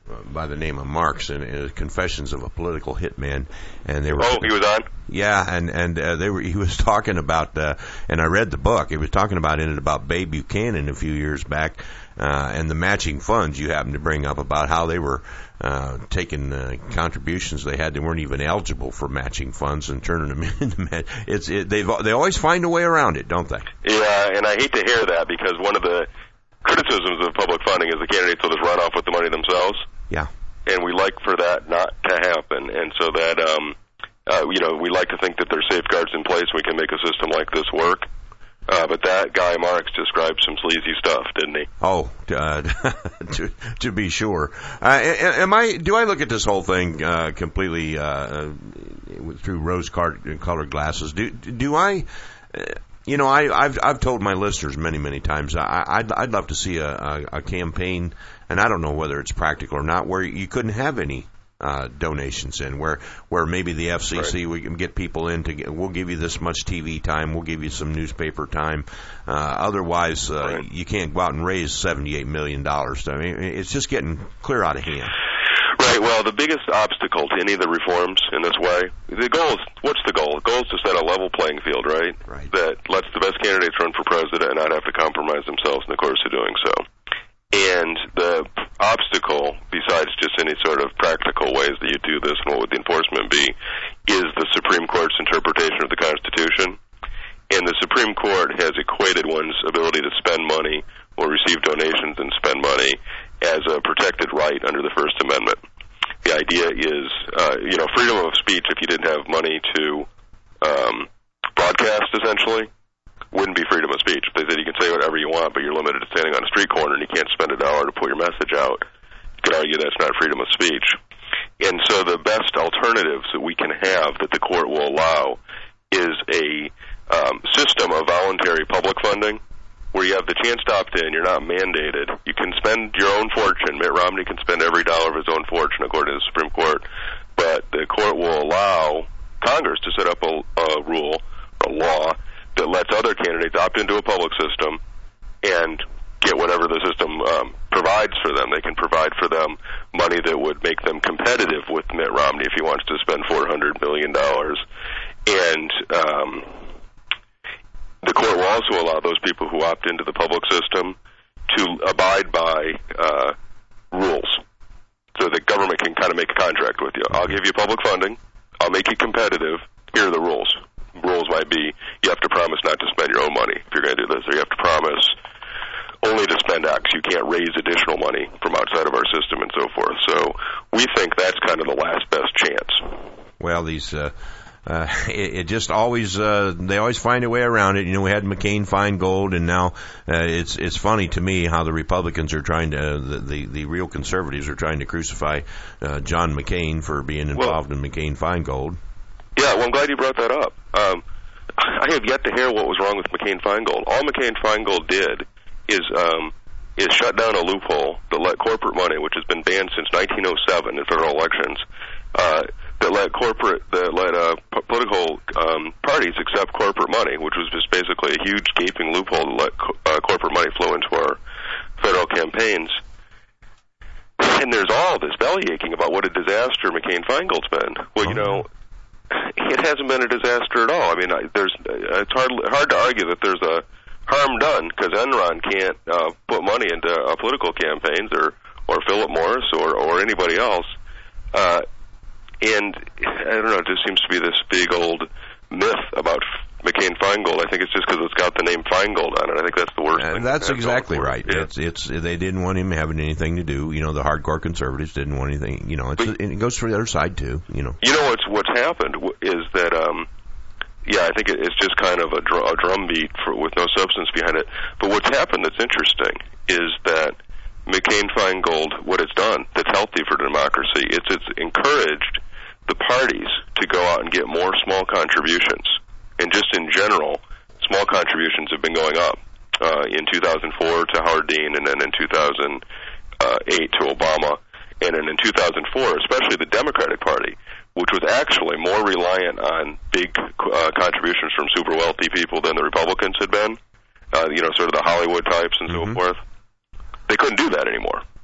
by the name of Marx in, in Confessions of a Political Hitman, and they were. Oh, he was on. Yeah, and and uh, they were. He was talking about, uh, and I read the book. He was talking about in it about Babe Buchanan a few years back, uh, and the matching funds you happened to bring up about how they were uh, taking uh, contributions they had. They weren't even eligible for matching funds and turning them into. It's it, they they always find a way around it, don't they? Yeah, and I hate to hear that because one of the criticisms of public funding is the candidates will just run off with the money themselves. Yeah. And we like for that not to happen, and so that um, uh, you know we like to think that there's safeguards in place and we can make a system like this work. Uh, but that guy Marx described some sleazy stuff, didn't he? Oh, uh, to, to be sure. Uh, am I? Do I look at this whole thing uh, completely uh, through rose-colored glasses? Do do I? Uh, you know, I, I've I've told my listeners many many times I, I'd I'd love to see a, a, a campaign, and I don't know whether it's practical or not, where you couldn't have any uh, donations in, where where maybe the F C C, right, we can get people in to get, we'll give you this much T V time, we'll give you some newspaper time. Uh, otherwise, uh, right, you can't go out and raise seventy-eight million dollars. I mean, it's just getting clear out of hand. Right. Well, the biggest obstacle to any of the reforms in this way, the goal is, what's the goal? The goal is to set a level playing field, right? Right. That lets the best candidates run for president and not have to compromise themselves in the course of doing so. And the obstacle, besides just any sort of practical ways that you do this and what would the enforcement be, is the Supreme Court's interpretation of the Constitution. And the Supreme Court has equated one's ability to spend money or receive donations and spend money as a protected right under the First Amendment. The idea is, uh, you know, freedom of speech, if you didn't have money to um, broadcast, essentially, wouldn't be freedom of speech. If they said you can say whatever you want, but you're limited to standing on a street corner and you can't spend a dollar to put your message out, you could argue that's not freedom of speech. And so the best alternatives that we can have that the court will allow is a um, system of voluntary public funding where you have the chance to opt in, you're not mandated. You can spend your own fortune. Mitt Romney can spend every dollar of his own fortune, according to the Supreme Court. But the court will allow Congress to set up a, a rule, a law, that lets other candidates opt into a public system and get whatever the system um, provides for them. They can provide for them money that would make them competitive with Mitt Romney if he wants to spend four hundred million dollars. And um, the court will also allow those people who opt into the public system to abide by uh, rules. So the government can kind of make a contract with you. I'll give you public funding. I'll make you competitive. Here are the rules. Rules might be you have to promise not to spend your own money if you're going to do this, or you have to promise only to spend X. You can't raise additional money from outside of our system and so forth. So we think that's kind of the last best chance. Well, these uh, uh, it, it just always uh, they always find a way around it. You know, we had McCain-Feingold, and now uh, it's it's funny to me how the Republicans are trying to uh, the, the the real conservatives are trying to crucify uh, John McCain for being involved well, in McCain-Feingold. Yeah, well, I'm glad you brought that up. Um, I have yet to hear what was wrong with McCain-Feingold. All McCain-Feingold did is um, is shut down a loophole that let corporate money, which has been banned since nineteen oh seven in federal elections, uh, that let corporate that let uh, p- political um, parties accept corporate money, which was just basically a huge gaping loophole to let co- uh, corporate money flow into our federal campaigns. And there's all this belly aching about what a disaster McCain-Feingold's been. Well, you know, it hasn't been a disaster at all. I mean, there's it's hard hard to argue that there's a harm done because Enron can't uh, put money into uh, political campaigns or, or Philip Morris or, or anybody else. Uh, and I don't know, it just seems to be this big old myth about McCain-Feingold. I think it's just because it's got the name Feingold on it. I think that's the worst uh, thing. That's that exactly right. Yeah. It's it's they didn't want him having anything to do. You know, the hardcore conservatives didn't want anything. You know, it's, but, it goes for the other side too. You know. You know what's what's happened is that um, yeah, I think it's just kind of a, dr- a drum beat for, with no substance behind it. But what's happened that's interesting is that McCain-Feingold, what it's done that's healthy for democracy, it's it's encouraged the parties to go out and get more small contributions. And just in general, small contributions have been going up. Uh, in two thousand four to Howard Dean, and then in two thousand eight to Obama, and then in two thousand four, especially the Democratic Party, which was actually more reliant on big uh, contributions from super wealthy people than the Republicans had been, uh, you know, sort of the Hollywood types and mm-hmm. so forth. They couldn't do that anymore.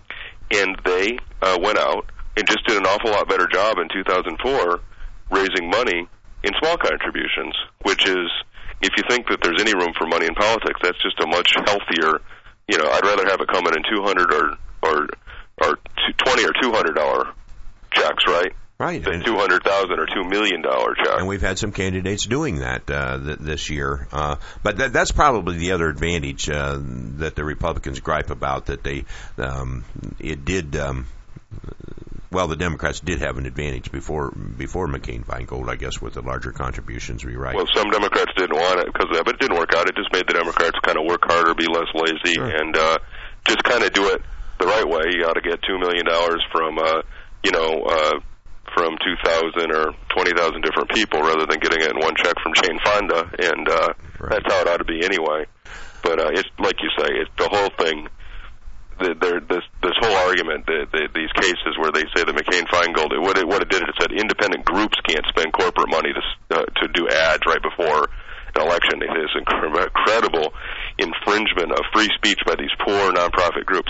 and they uh, went out and just did an awful lot better job in two thousand four raising money in small contributions, which is, if you think that there's any room for money in politics, that's just a much healthier, you know, I'd rather have it coming in two hundred or or or twenty or two hundred dollar checks, right? Right. Than two hundred thousand or two million dollar checks. And we've had some candidates doing that uh, th- this year. Uh, but that, that's probably the other advantage uh, that the Republicans gripe about, that they um, it did. Um, Well, the Democrats did have an advantage before before McCain-Feingold, I guess, with the larger contributions. We right. Well, some Democrats didn't want it because of that, but it didn't work out. It just made the Democrats kind of work harder, be less lazy, sure. and uh, just kind of do it the right way. You ought to get two million dollars from, uh, you know, uh, from two thousand or twenty thousand different people, rather than getting it in one check from Jane Fonda, and uh, right. that's how it ought to be anyway. But uh, it's like you say, it's the whole thing. The, this this whole argument, the, the, these cases where they say that McCain-Feingold, what it, what it did, it said independent groups can't spend corporate money to uh, to do ads right before an election. It is incredible infringement of free speech by these poor nonprofit groups.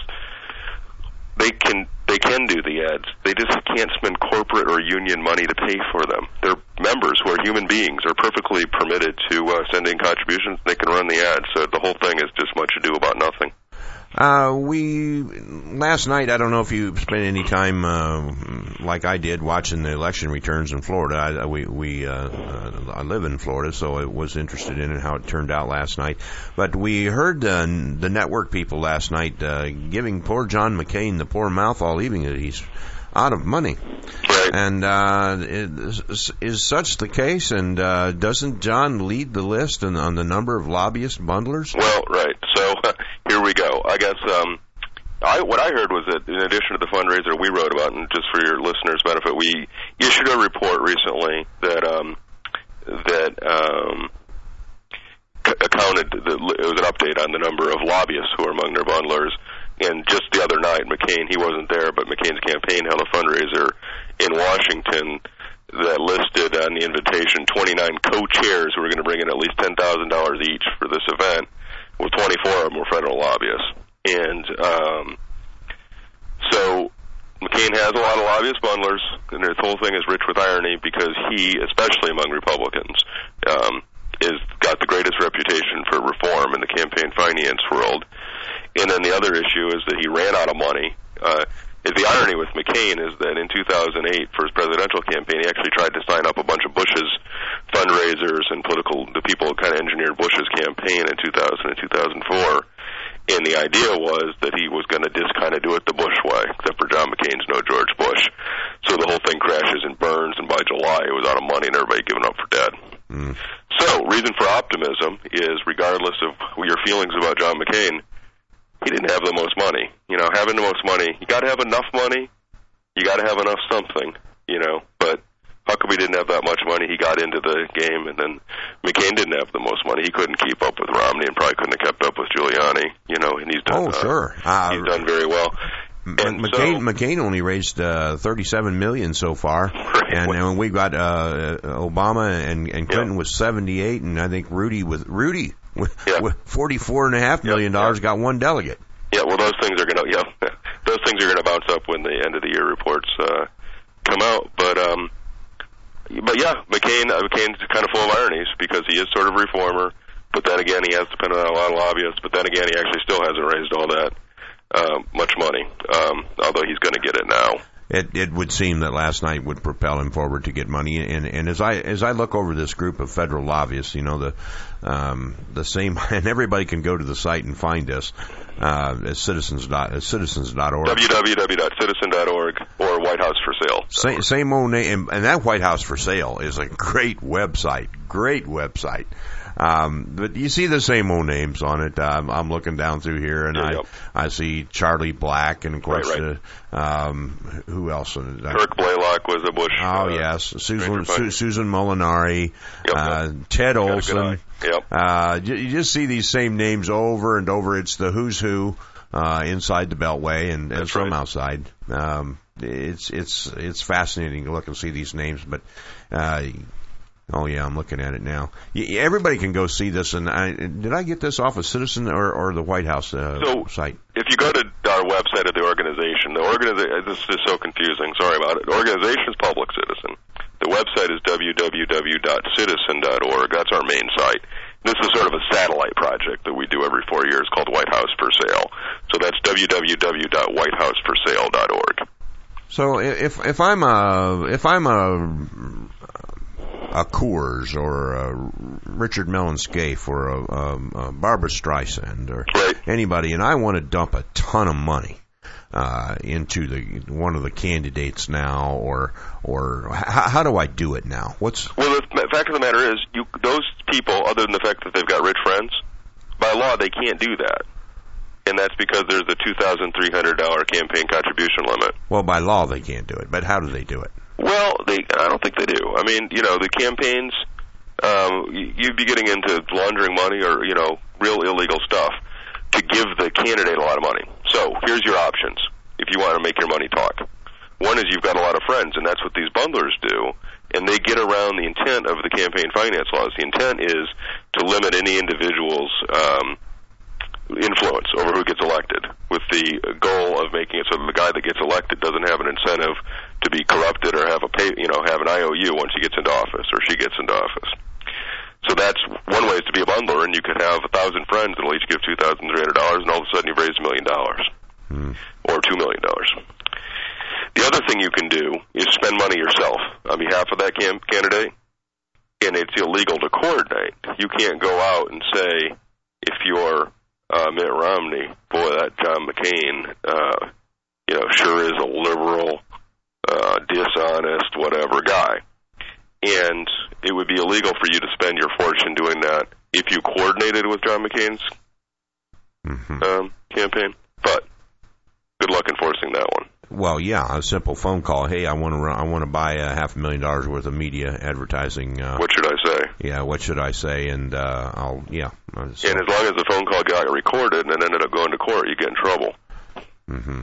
They can they can do the ads. They just can't spend corporate or union money to pay for them. Their members, who are human beings, are perfectly permitted to uh, send in contributions. They can run the ads. So the whole thing is just much ado about nothing. Uh, we, last night, I don't know if you spent any time, uh, like I did, watching the election returns in Florida. I, we, we, uh, uh, I live in Florida, so I was interested in it, how it turned out last night. But we heard, uh, the network people last night, uh, giving poor John McCain the poor mouth all evening that he's out of money. Right. And, uh, is, is such the case? And, uh, doesn't John lead the list on, on the number of lobbyist bundlers? Well, right. So, here we go. I guess, um, I, what I heard was that in addition to the fundraiser we wrote about, and just for your listeners' benefit, we issued a report recently that, um, that, um, accounted, that it was an update on the number of lobbyists who are among their bundlers. And just the other night, McCain, he wasn't there, but McCain's campaign held a fundraiser in Washington that listed on the invitation twenty-nine co-chairs who were going to bring in at least ten thousand dollars each for this event, with twenty-four of them were federal lobbyists. And um, so McCain has a lot of lobbyist bundlers, and this whole thing is rich with irony because he, especially among Republicans, um, is got the greatest reputation for reform in the campaign finance world. And then the other issue is that he ran out of money. Uh, the irony with McCain is that in two thousand eight, for his presidential campaign, he actually tried to sign up a bunch of Bush's fundraisers and political, the people who kind of engineered Bush's campaign in two thousand and two thousand four. And the idea was that he was going to just kind of do it the Bush way, except for John McCain's no George Bush. So the whole thing crashes and burns, and by July it was out of money and everybody giving up for dead. Mm. So, reason for optimism is, regardless of your feelings about John McCain, he didn't have the most money. You know, having the most money, you got to have enough money, you got to have enough something, you know. But how come he didn't have that much money? He got into the game, and then McCain didn't have the most money. He couldn't keep up with Romney, and probably couldn't have kept up with Giuliani, you know. And he's done. Oh, uh, sure. Uh, he's done very well. And McCain, so, McCain only raised uh, thirty-seven million dollars so far, right. and, and we got uh, Obama and, and Clinton yeah. with seventy-eight, and I think Rudy with Rudy with, yeah. with forty-four and a half million dollars yeah. got one delegate. Yeah, well, those things are going to yeah, those things are going to bounce up when the end of the year reports uh, come out. But um, but yeah, McCain uh, McCain's kind of full of ironies because he is sort of reformer, but then again he has depended on a lot of lobbyists. But then again, he actually still hasn't raised all that. Uh, much money, um, although he's going to get it now. It it would seem that last night would propel him forward to get money. And and as I as I look over this group of federal lobbyists, you know, the um, the same, and everybody can go to the site and find this uh, at citizens dot at citizens dot org. w w w dot citizen dot org or White House for Sale. Same, same old name, and that White House for Sale is a great website. Great website. Um, but you see the same old names on it. Um, I'm looking down through here, and I, yep. I see Charlie Black, and of course, right, right. Uh, um, who else? Kirk Blaylock was a Bush. Oh, uh, yes. Susan, Su- Susan Molinari, yep, uh, yep. Ted Olson. Yep. Uh, you, you just see these same names over and over. It's the who's who, uh, inside the Beltway and, and some right. outside. Um, it's, it's, it's fascinating to look and see these names, but, uh, oh yeah, I'm looking at it now. Everybody can go see this. And I, did I get this off of Citizen or, or the White House uh, so site? If you go to our website of the organization, organization. The organiza- This is so confusing. Sorry about it. Organization is Public Citizen. The website is w w w dot citizen dot org. That's our main site. This is sort of a satellite project that we do every four years called White House for Sale. So that's w w w dot white house for sale dot org. So if if I'm a if I'm a a Coors or a Richard Mellon Scaife or a, a, a Barbara Streisand or right. anybody, and I want to dump a ton of money uh, into the one of the candidates now, or or how, how do I do it now? What's well, the fact of the matter is, you those people, other than the fact that they've got rich friends, by law they can't do that. And that's because there's a two thousand three hundred dollars campaign contribution limit. Well, by law they can't do it, but how do they do it? Well, they I don't think they do. I mean, you know, the campaigns, um, you'd be getting into laundering money or, you know, real illegal stuff to give the candidate a lot of money. So here's your options if you want to make your money talk. One is you've got a lot of friends, and that's what these bundlers do, and they get around the intent of the campaign finance laws. The intent is to limit any individual's um, influence over who gets elected, with the goal of making it so that the guy that gets elected doesn't have an incentive to be corrupted or have a pay, you know, have an I O U once he gets into office or she gets into office. So that's one way is to be a bundler, and you could have a thousand friends and each give two thousand three hundred dollars, and all of a sudden you've raised a million dollars hmm. or two million dollars. The other thing you can do is spend money yourself on behalf of that cam- candidate, and it's illegal to coordinate. You can't go out and say, if you're uh, Mitt Romney, boy, that John McCain, uh, you know, sure is a liberal, uh, dishonest, whatever guy. And it would be illegal for you to spend your fortune doing that if you coordinated with John McCain's mm-hmm. um, campaign. But good luck enforcing that one. Well, yeah, a simple phone call. Hey, I want to I want to buy a half a million dollars worth of media advertising. Uh, what should I say? Yeah, what should I say? And uh, I'll yeah. So. And as long as the phone call got recorded and ended up going to court, you get in trouble. Mm-hmm.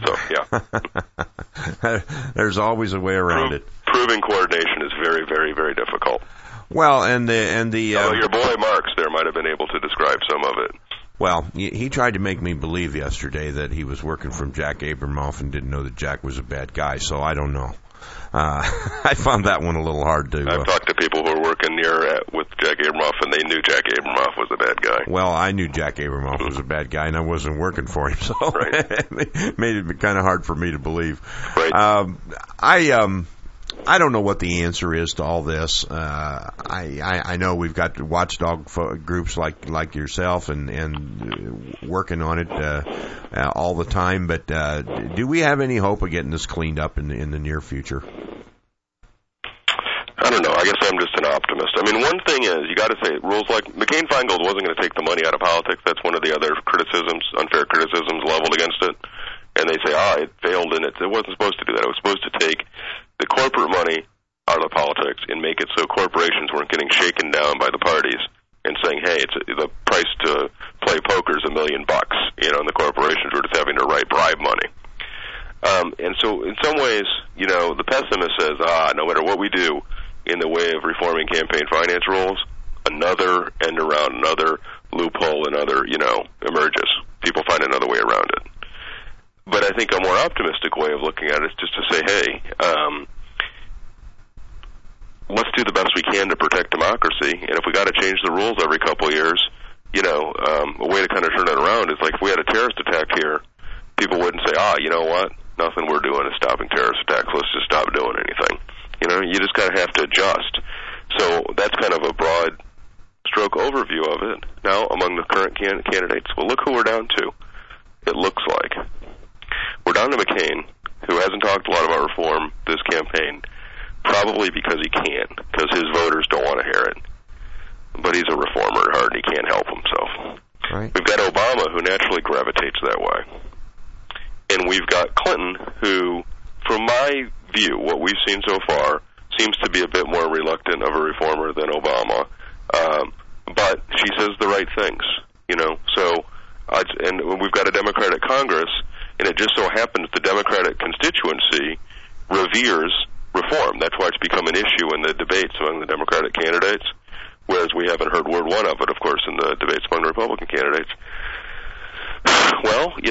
So yeah, there's always a way around Prove, it. Proving coordination is very, very, very difficult. Well, and the and the uh, uh, your boy Marks there might have been able to describe some of it. Well, he tried to make me believe yesterday that he was working from Jack Abramoff and didn't know that Jack was a bad guy, so I don't know. Uh, I found that one a little hard to... Uh, I've talked to people who were working near at, with Jack Abramoff, and they knew Jack Abramoff was a bad guy. Well, I knew Jack Abramoff mm-hmm. was a bad guy, and I wasn't working for him, so right. it made it kind of hard for me to believe. Right. Um, I... Um, I don't know what the answer is to all this. Uh, I, I, I know we've got watchdog fo- groups like like yourself and, and working on it uh, uh, all the time, but uh, do we have any hope of getting this cleaned up in the, in the near future? I don't know. I guess I'm just an optimist. I mean, one thing is, you got to say, rules like McCain-Feingold wasn't going to take the money out of politics. That's one of the other criticisms, unfair criticisms leveled against it. And they say, ah, it failed and it, it wasn't supposed to do that. It was supposed to take the corporate money out of the politics and make it so corporations weren't getting shaken down by the parties and saying, hey, it's the price to play poker is a million bucks, you know, and the corporations were just having to write bribe money. Um, and so in some ways, you know, the pessimist says, ah, no matter what we do in the way of reforming campaign finance rules, another end around, another loophole, another, you know, emerges. People find another way around it. But I think a more optimistic way of looking at it is just to say, hey, um, let's do the best we can to protect democracy. And if we got to change the rules every couple of years, you know, um, a way to kind of turn it around is like if we had a terrorist attack here, people wouldn't say, ah, you know what, nothing we're doing is stopping terrorist attacks. Let's just stop doing anything. You know, you just kind of have to adjust. So that's kind of a broad stroke overview of it. Now, among the current can- candidates, well, look who we're down to. It looks like we're down to McCain, who hasn't talked a lot about reform this campaign, probably because he can't, because his voters don't want to hear it. But he's a reformer at heart, and he can't help himself. Right. We've got Obama, who naturally gravitates that way. And we've got Clinton, who, from my view, what we've seen so far, seems to be a bit more reluctant of a reformer than Obama. Um, but she says the right things, you know. So, uh, and we've got a Democratic Congress, and it just so happens the Democratic constituency reveres reform. That's why it's become an issue in the debates among the Democratic candidates, whereas we haven't heard word one of it, of course, in the debates among the Republican candidates. Well, you know,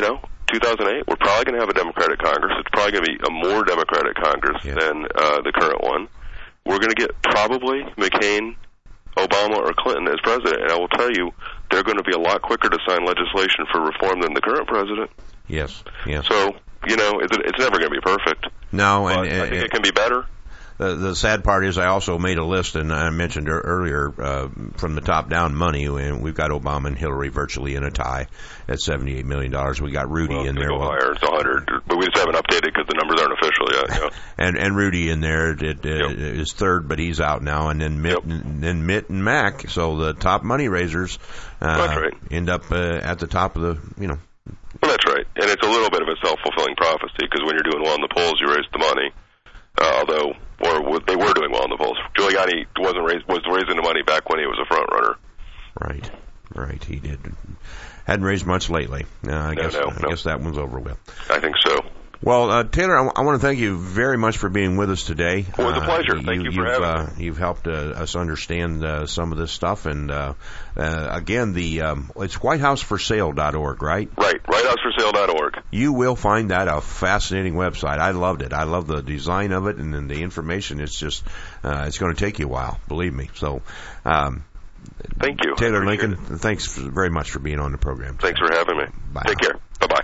two thousand eight, we're probably going to have a Democratic Congress. It's probably going to be a more Democratic Congress yeah. than uh, the current one. We're going to get probably McCain, Obama, or Clinton as president. And I will tell you, they're going to be a lot quicker to sign legislation for reform than the current president. Yes, yes. So, you know, it's, it's never going to be perfect. No, and, and I think it, it can be better. The, the sad part is I also made a list, and I mentioned earlier, uh, from the top down money, and we've got Obama and Hillary virtually in a tie at seventy-eight million dollars. We got Rudy well, in there. Go well, higher. It's one hundred, but we just haven't updated because the numbers aren't official yet. You know? and and Rudy in there it, it, yep. is third, but he's out now, and then Mitt, yep. and then Mitt and Mac. So the top money raisers uh, that's right. end up uh, at the top of the, you know. Well, that's right, and it's a little bit of a self-fulfilling prophecy because when you're doing well in the polls, you raise the money. Uh, although, or they were doing well in the polls. Giuliani wasn't raise, was raising the money back when he was a front runner. Right, right. He did. Hadn't raised much lately. Uh, I no, guess no, I no. guess that one's over with. I think so. Well, uh, Taylor, I, w- I want to thank you very much for being with us today. Well, it was a pleasure. Uh, thank you, you for having uh, me. You've helped uh, us understand uh, some of this stuff. And, uh, uh, again, the um, it's white house for sale dot org, right? Right, white house for sale dot org. You will find that a fascinating website. I loved it. I love the design of it, and then the information. It's just, uh, it's going to take you a while, believe me. So, um, thank you. Taylor Lincoln, it. thanks very much for being on the program. Thanks for having me. Bye. Take care. Bye-bye.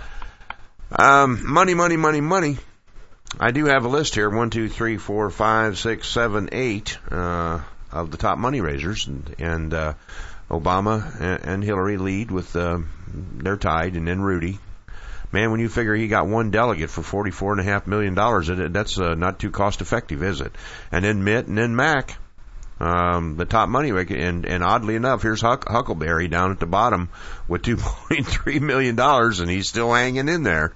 Um, money, money, money, money. I do have a list here, one, two, three, four, five, six, seven, eight, uh, of the top money raisers, and, and uh, Obama and, and Hillary lead with, uh, they're tied, and then Rudy. Man, when you figure he got one delegate for forty-four and a half million dollars, that's uh, not too cost effective, is it? And then Mitt, and then Mac, um, the top money raker, and, and oddly enough, here's Huck, Huckleberry down at the bottom with two point three million dollars, and he's still hanging in there.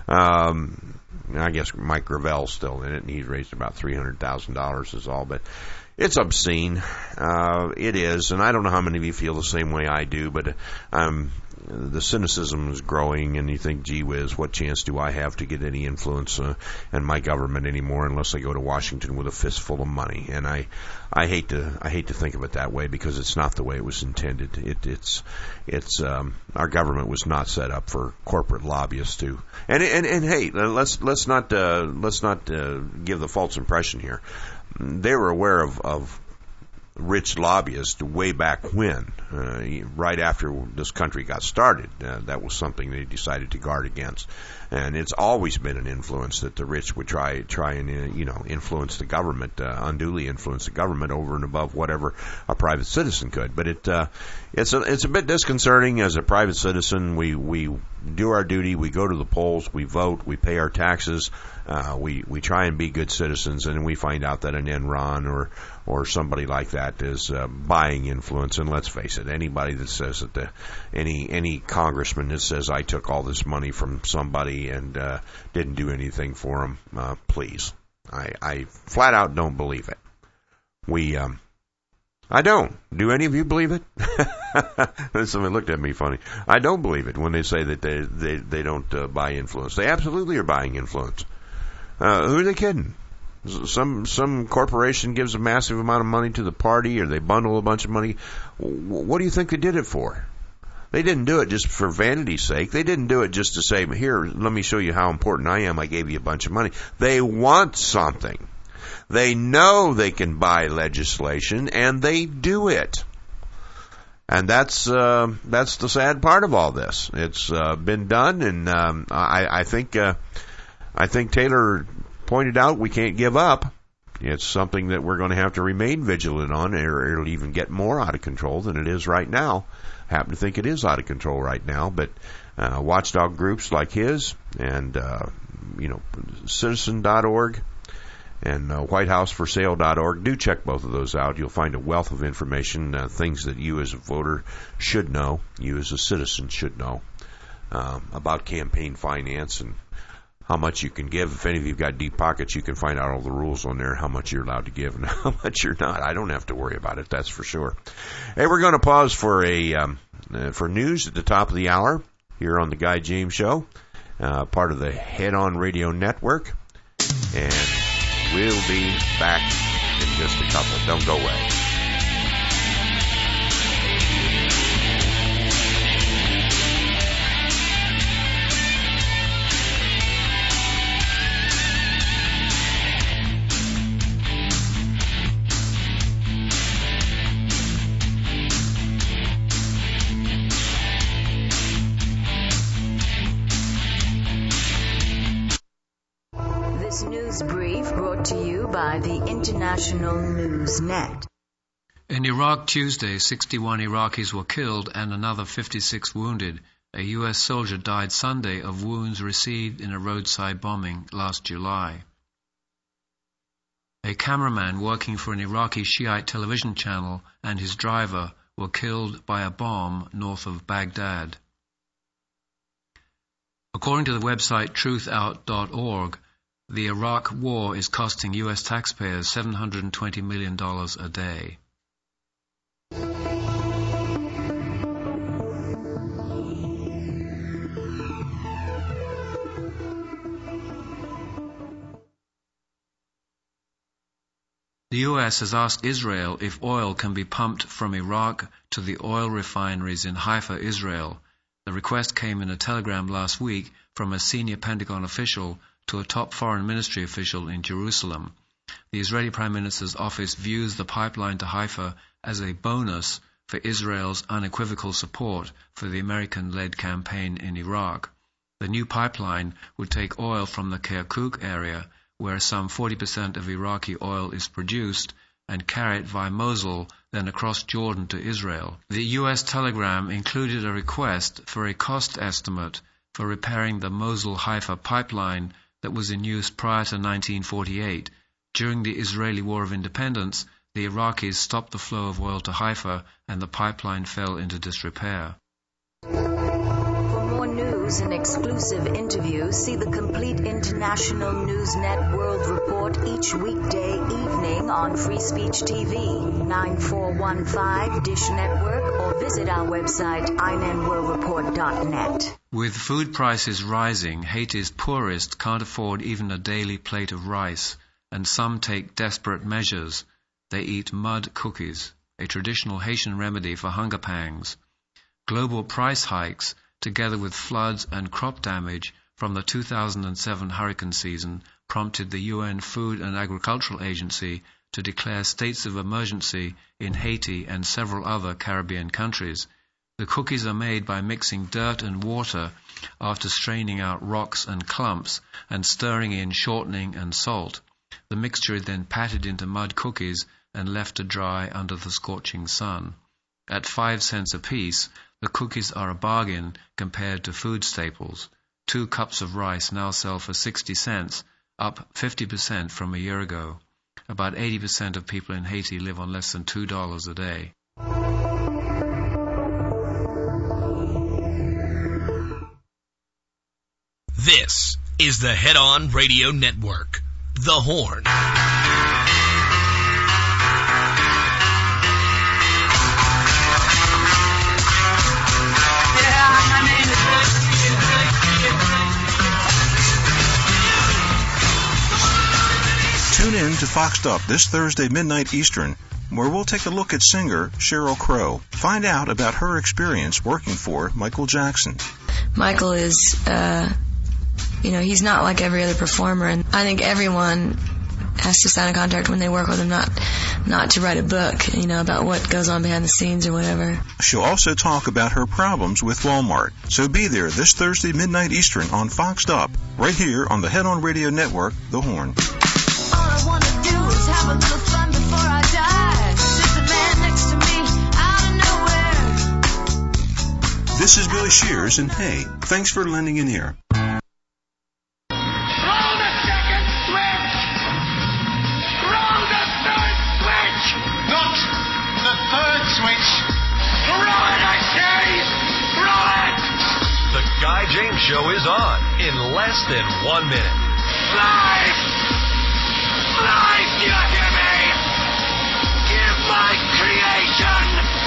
Um, I guess Mike Gravel's still in it, and he's raised about three hundred thousand dollars is all, but it's obscene. Uh, it is, and I don't know how many of you feel the same way I do, but um, the cynicism is growing, and you think, gee whiz, what chance do I have to get any influence uh, in my government anymore unless I go to Washington with a fistful of money? And I, I hate to, I hate to think of it that way because it's not the way it was intended. It, it's, it's, um, our government was not set up for corporate lobbyists to. And and and hey, let's let's not uh, let's not uh, give the false impression here. They were aware of, of rich lobbyists way back when, uh, right after this country got started. Uh, that was something they decided to guard against. And it's always been an influence that the rich would try try and, uh, you know, influence the government, uh, unduly influence the government over and above whatever a private citizen could. But it uh, it's a, it's a bit disconcerting as a private citizen. We, we do our duty. We go to the polls. We vote. We pay our taxes. Uh, we, we try and be good citizens, and we find out that an Enron or, or somebody like that is uh, buying influence. And let's face it, anybody that says that the, any, any congressman that says I took all this money from somebody and, uh, didn't do anything for them, uh, please. I, I flat out don't believe it. We, um, I don't. Do any of you believe it? Somebody looked at me funny. I don't believe it when they say that they, they, they don't uh, buy influence. They absolutely are buying influence. Uh, who are they kidding? Some some corporation gives a massive amount of money to the party, or they bundle a bunch of money. What do you think they did it for? They didn't do it just for vanity's sake. They didn't do it just to say, here, let me show you how important I am. I gave you a bunch of money. They want something. They know they can buy legislation, and they do it. And that's uh, that's the sad part of all this. It's uh, been done, and um, I, I think uh, I think Taylor pointed out we can't give up. It's something that we're going to have to remain vigilant on, or it'll even get more out of control than it is right now. I happen to think it is out of control right now, but uh, watchdog groups like his and, uh, you know, citizen dot org and uh, white house for sale dot org, do check both of those out. You'll find a wealth of information, uh, things that you as a voter should know, you as a citizen should know, um, about campaign finance and how much you can give. If any of you have got deep pockets, you can find out all the rules on there, how much you're allowed to give and how much you're not. I don't have to worry about it, that's for sure. Hey, we're going to pause for a um, uh, for news at the top of the hour here on the Guy James Show, uh, part of the Head On Radio Network, and we'll be back in just a couple. Don't go away. you by the International News Net. In Iraq Tuesday, sixty-one Iraqis were killed and another fifty-six wounded. A U S soldier died Sunday of wounds received in a roadside bombing last July. A cameraman working for an Iraqi Shiite television channel and his driver were killed by a bomb north of Baghdad. According to the website truth out dot org, the Iraq war is costing U S taxpayers seven hundred twenty million dollars a day. The U S has asked Israel if oil can be pumped from Iraq to the oil refineries in Haifa, Israel. The request came in a telegram last week from a senior Pentagon official to a top foreign ministry official in Jerusalem. The Israeli Prime Minister's office views the pipeline to Haifa as a bonus for Israel's unequivocal support for the American-led campaign in Iraq. The new pipeline would take oil from the Kirkuk area, where some forty percent of Iraqi oil is produced, and carry it via Mosul, then across Jordan to Israel. The U S telegram included a request for a cost estimate for repairing the Mosul-Haifa pipeline that was in use prior to nineteen forty-eight. During the Israeli War of Independence, the Iraqis stopped the flow of oil to Haifa, and the pipeline fell into disrepair. News and exclusive interviews, see the complete International News Net World Report each weekday evening on Free Speech T V, nine four one five Dish Network, or visit our website, I N N world report dot net. With food prices rising, Haiti's poorest can't afford even a daily plate of rice, and some take desperate measures. They eat mud cookies, a traditional Haitian remedy for hunger pangs. Global price hikes, together with floods and crop damage from the two thousand seven hurricane season, prompted the U N Food and Agricultural Agency to declare states of emergency in Haiti and several other Caribbean countries. The cookies are made by mixing dirt and water after straining out rocks and clumps and stirring in shortening and salt. The mixture is then patted into mud cookies and left to dry under the scorching sun. At five cents apiece, the cookies are a bargain compared to food staples. Two cups of rice now sell for sixty cents, up fifty percent from a year ago. About eighty percent of people in Haiti live on less than two dollars a day. This is the Head On Radio Network, The Horn. Tune in to Foxed Up this Thursday midnight Eastern, where we'll take a look at singer Sheryl Crow. Find out about her experience working for Michael Jackson. Michael is, uh, you know, he's not like every other performer, and I think everyone has to sign a contract when they work with him, not not to write a book, you know, about what goes on behind the scenes or whatever. She'll also talk about her problems with Walmart. So be there this Thursday midnight Eastern on Foxed Up, right here on the Head On Radio Network, The Horn. All I wanna do is have a little fun before I die. There's a man next to me out of nowhere. This is Billy Shears, and hey, thanks for lending an ear. The Guy James Show is on in less than one minute. Life! Life, you hear me? Give my creation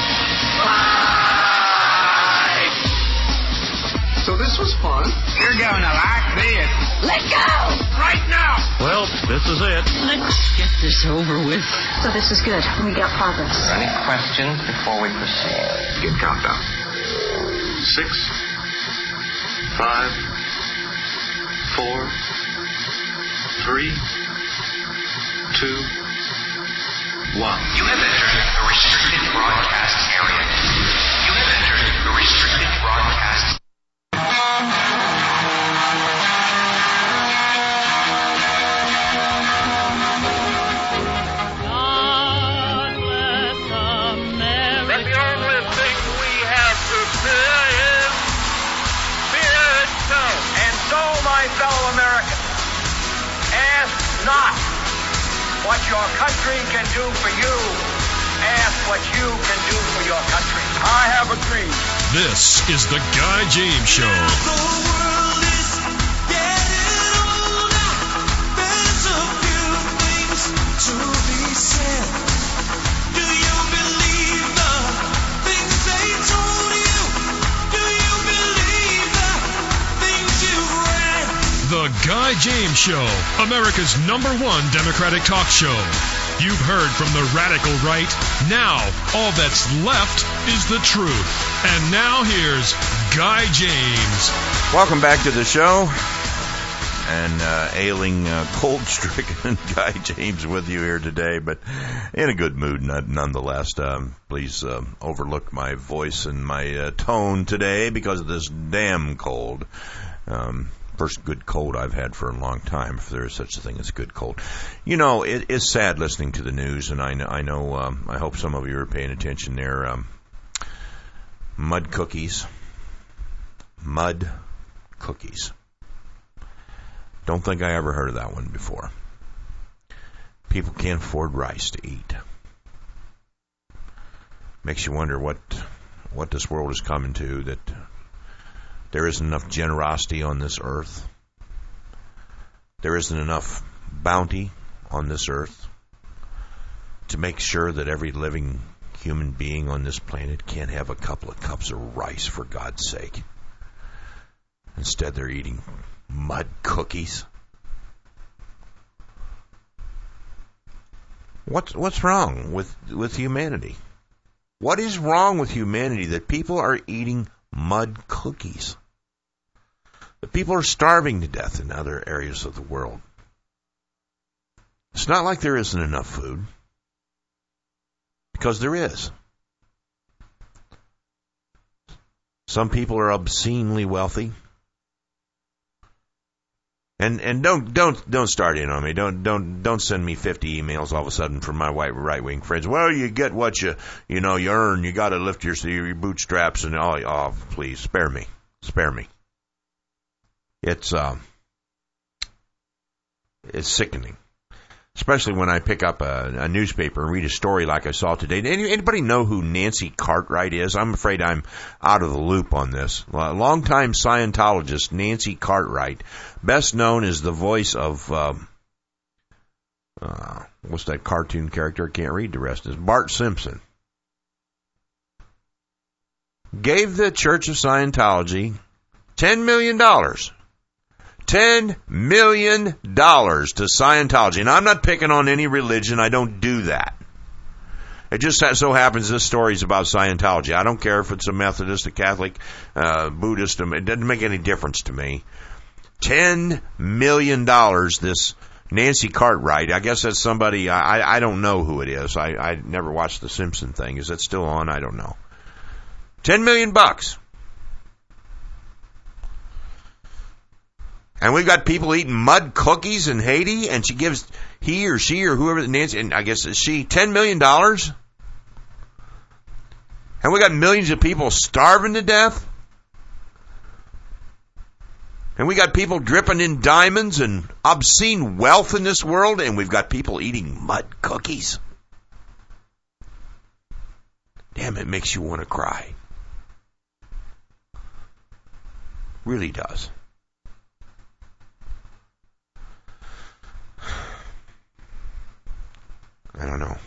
life! So this was fun. You're going to like this. Let go! Right now! Well, this is it. Let's get this over with. So this is good. We got progress. Any questions before we proceed? Good countdown. Six, five, four, three, two, one. You have entered a restricted broadcast area. You have entered a restricted broadcast. what your country can do for you. Ask what you can do for your country. I have a dream. This is the Guy James Show. The world is getting older. There's a few things to be said. Do you believe the things they told you? Do you believe the things you've read? The Guy James Show, America's number one Democratic talk show. You've heard from the radical right. Now, all that's left is the truth. And now here's Guy James. Welcome back to the show. And uh, ailing, uh, cold-stricken Guy James with you here today, but in a good mood nonetheless. Um, please uh, overlook my voice and my uh, tone today because of this damn cold. Um First good cold I've had for a long time, if there is such a thing as good cold. You know, it is sad listening to the news, and I know, I, know, um, I hope some of you are paying attention there. Um, mud cookies. Mud cookies. Don't think I ever heard of that one before. People can't afford rice to eat. Makes you wonder what what this world is coming to, that there isn't enough generosity on this earth. There isn't enough bounty on this earth to make sure that every living human being on this planet can't have a couple of cups of rice, for God's sake. Instead, they're eating mud cookies. What's what's wrong with, with humanity? What is wrong with humanity that people are eating mud cookies? The people are starving to death in other areas of the world. It's not like there isn't enough food, because there is. Some people are obscenely wealthy. And and don't don't don't start in on me. Don't don't don't send me fifty emails all of a sudden from my white right wing friends. Well, you get what you you know you earn. You got to lift your your bootstraps and all. Oh, please spare me, spare me. It's um, it's sickening, especially when I pick up a, a newspaper and read a story like I saw today. Any, anybody know who Nancy Cartwright is? I'm afraid I'm out of the loop on this. A longtime Scientologist Nancy Cartwright, best known as the voice of um, uh, what's that cartoon character? I can't read the rest. Is Bart Simpson. Gave the Church of Scientology ten million dollars. ten million dollars to Scientology. And I'm not picking on any religion. I don't do that. It just so happens this story is about Scientology. I don't care if it's a Methodist, a Catholic, uh, Buddhist. It doesn't make any difference to me. ten million dollars, this Nancy Cartwright. I guess that's somebody, I, I don't know who it is. I, I never watched the Simpson thing. Is that still on? I don't know. ten million bucks. And we've got people eating mud cookies in Haiti, and she gives he or she or whoever, Nancy, and I guess it's she, ten million dollars? And we got millions of people starving to death? And we got people dripping in diamonds and obscene wealth in this world, and we've got people eating mud cookies? Damn, it makes you want to cry. Really does. I don't know.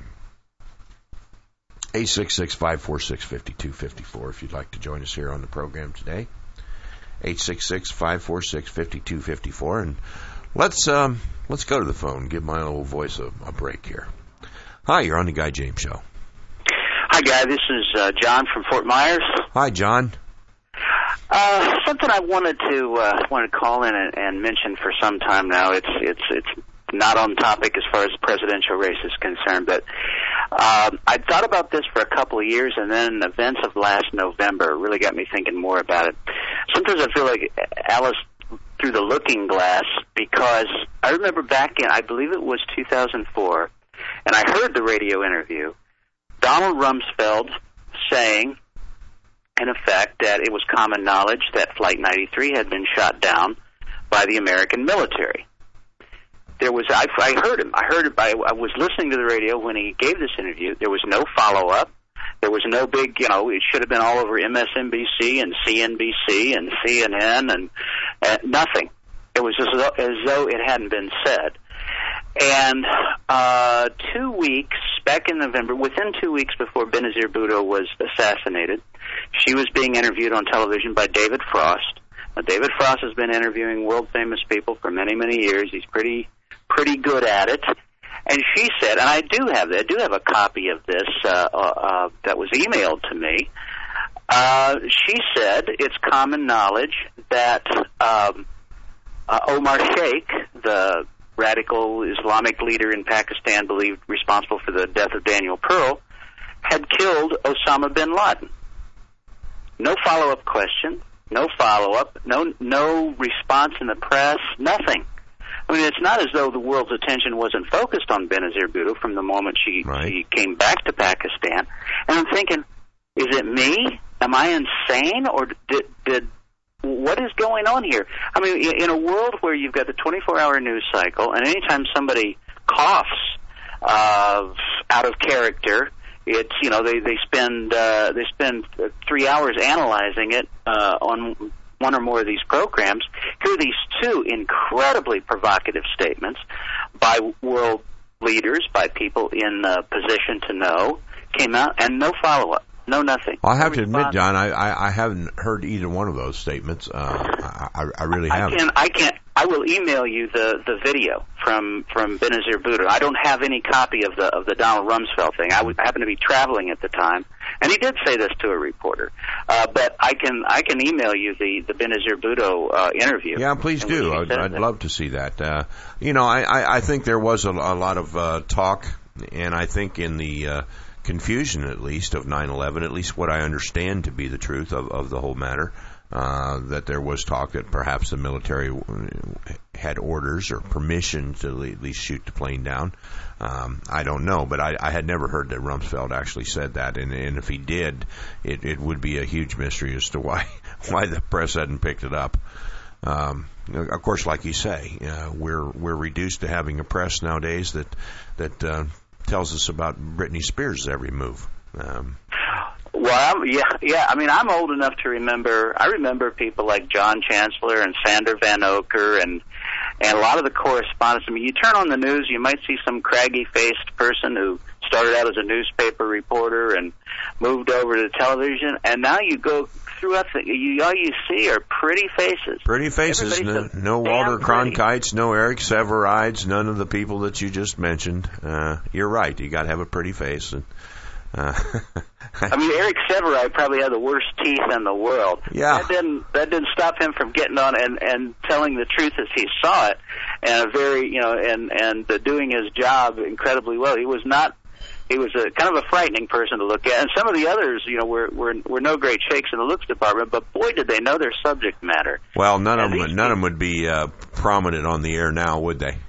eight six six, five four six, five two five four if you'd like to join us here on the program today. eight six six, five four six, five two five four. And let's um, let's go to the phone. Give my old voice a, a break here. Hi, you're on the Guy James Show. Hi, Guy. This is uh, John from Fort Myers. Hi, John. Uh, something I wanted to uh, want to call in and, and mention for some time now. It's it's it's not on topic as far as the presidential race is concerned, but um, I thought about this for a couple of years, and then events of last November really got me thinking more about it. Sometimes I feel like Alice through the looking glass, because I remember back in, I believe it was two thousand four, and I heard the radio interview, Donald Rumsfeld saying, in effect, that it was common knowledge that Flight ninety-three had been shot down by the American military. there was I, I heard him. I heard it. I, I was listening to the radio when he gave this interview. There was no follow up. There was no big, you know, it should have been all over M S N B C and C N B C and C N N and uh, nothing. It was as though, as though it hadn't been said. And uh, two weeks, back in November, within two weeks before Benazir Bhutto was assassinated, she was being interviewed on television by David Frost. Now, David Frost has been interviewing world-famous people for many, many years. He's pretty, pretty good at it. And she said, and I do have I do have a copy of this uh, uh, that was emailed to me. Uh, she said it's common knowledge that um, uh, Omar Sheikh, the radical Islamic leader in Pakistan believed responsible for the death of Daniel Pearl, had killed Osama bin Laden. No follow-up question, no follow-up, no no response in the press, nothing. I mean, it's not as though the world's attention wasn't focused on Benazir Bhutto from the moment she, right. she came back to Pakistan. And I'm thinking, is it me? Am I insane? Or did, did what is going on here? I mean, in a world where you've got the twenty-four hour news cycle, and anytime somebody coughs uh, out of character, it's, you know, they, they spend uh, they spend three hours analyzing it uh, on one or more of these programs. Here are these two incredibly provocative statements by world leaders, by people in a position to know, came out, and no follow-up, no nothing. Well, I have no to response. admit, John, I, I, I haven't heard either one of those statements. Uh, I, I really haven't. I can, I can't. I will email you the, the video from from Benazir Bhutto. I don't have any copy of the of the Donald Rumsfeld thing. I, was, I happened to be traveling at the time, and he did say this to a reporter. Uh, but I can I can email you the the Benazir Bhutto uh, interview. Yeah, please do. I'd, I'd love to see that. Uh, you know, I, I, I think there was a, a lot of uh, talk, and I think in the uh, confusion, at least, of nine eleven, at least what I understand to be the truth of, of the whole matter. Uh, that there was talk that perhaps the military had orders or permission to at least shoot the plane down. Um, I don't know, but I, I had never heard that Rumsfeld actually said that, and, and if he did, it, it would be a huge mystery as to why why the press hadn't picked it up. Um, of course, like you say, uh, we're we're reduced to having a press nowadays that that uh, tells us about Britney Spears' every move. Um, Well, I'm, yeah, yeah. I mean, I'm old enough to remember. I remember people like John Chancellor and Sander Van Oker and and a lot of the correspondence. I mean, you turn on the news, you might see some craggy-faced person who started out as a newspaper reporter and moved over to television, and now you go throughout the, you, all you see are pretty faces. Pretty faces. No, no Walter Cronkites, no Eric Severides, none of the people that you just mentioned. Uh, you're right. You got to have a pretty face. And, uh, I mean, Eric Severide probably had the worst teeth in the world. Yeah. That didn't that didn't stop him from getting on and, and telling the truth as he saw it, and a very you know and and uh, doing his job incredibly well. He was not. He was a kind of a frightening person to look at, and some of the others, you know, were were, were no great shakes in the looks department. But boy, did they know their subject matter. Well, none of them, none of them would be uh, prominent on the air now, would they?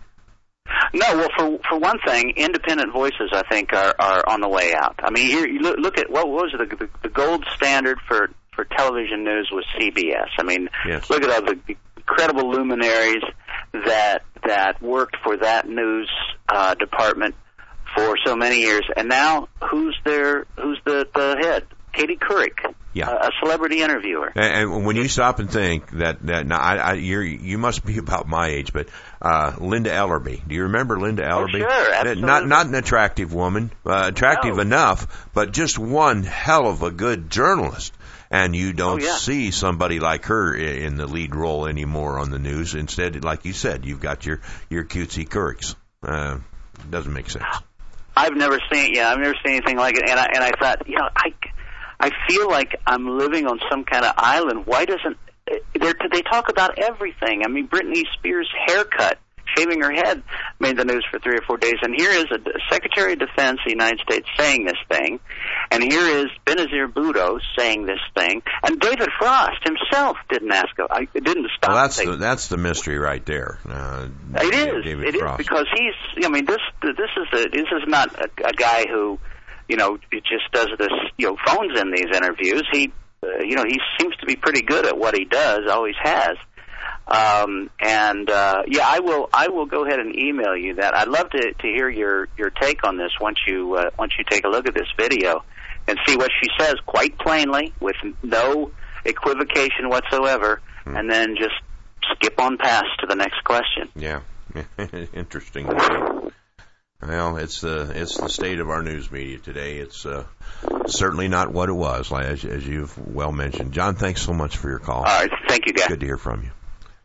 No, well, for for one thing, independent voices, I think, are, are on the way out. I mean, you, you look, look at what was it, the, the gold standard for, for television news was C B S. I mean, yes. Look at all the incredible luminaries that that worked for that news uh, department for so many years, and now who's their who's the, the head? Katie Couric. Yeah. A celebrity interviewer. And, and when you stop and think that, that now I, I, you're, you must be about my age, but uh, Linda Ellerby. Do you remember Linda Ellerby? Oh, sure, absolutely. Not not an attractive woman, uh, attractive no. enough, but just one hell of a good journalist. And you don't oh, yeah. see somebody like her in the lead role anymore on the news. Instead, like you said, you've got your your cutesy Courics. Uh, doesn't make sense. I've never seen, yeah, I've never seen anything like it, and I and I thought, you know, I. I feel like I'm living on some kind of island. Why doesn't they talk about everything? I mean, Britney Spears' haircut, shaving her head, made the news for three or four days. And here is a Secretary of Defense of the United States saying this thing, and here is Benazir Bhutto saying this thing, and David Frost himself didn't ask. I didn't stop. Well, that's the, that's the mystery right there. Uh, it is. David it Frost. is because he's. I mean, this this is a, this is not a, a guy who. You know, he just does this, you know, phones in these interviews. He, uh, you know, he seems to be pretty good at what he does, always has. Um, and uh, yeah, I will. I will go ahead and email you that. I'd love to, to hear your, your take on this once you uh, once you take a look at this video and see what she says quite plainly with no equivocation whatsoever, hmm. and then just skip on past to the next question. Yeah, interesting. Well, it's the it's the state of our news media today. It's uh, certainly not what it was, as, as you've well mentioned. John, thanks so much for your call. All right, thank you, guys. Good to hear from you.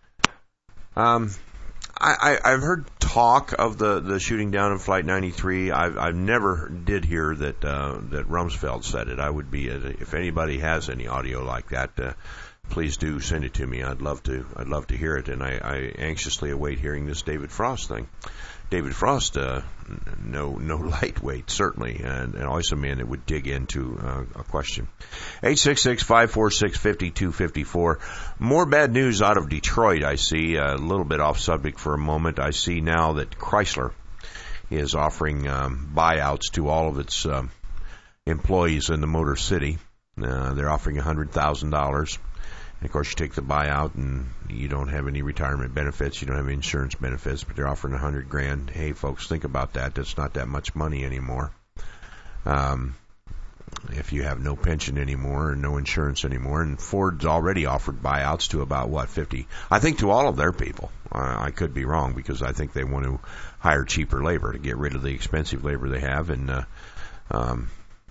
Um, I, I, I've heard talk of the, the shooting down of Flight ninety-three. I've I've never did hear that uh, that Rumsfeld said it. I would be if anybody has any audio like that, uh, please do send it to me. I'd love to I'd love to hear it, and I, I anxiously await hearing this David Frost thing. David Frost, uh, no no lightweight, certainly, and, and always a man that would dig into uh, a question. eight six six, five four six, five two five four. More bad news out of Detroit, I see. A little bit off subject for a moment. I see now that Chrysler is offering um, buyouts to all of its um, employees in the Motor City. Uh, they're offering one hundred thousand dollars. And of course, you take the buyout and you don't have any retirement benefits, you don't have any insurance benefits, but they're offering a hundred grand. Hey, folks, think about that. That's not that much money anymore. Um, if you have no pension anymore and no insurance anymore, and Ford's already offered buyouts to about what fifty, I think, to all of their people. Uh, I could be wrong because I think they want to hire cheaper labor to get rid of the expensive labor they have, and uh, um,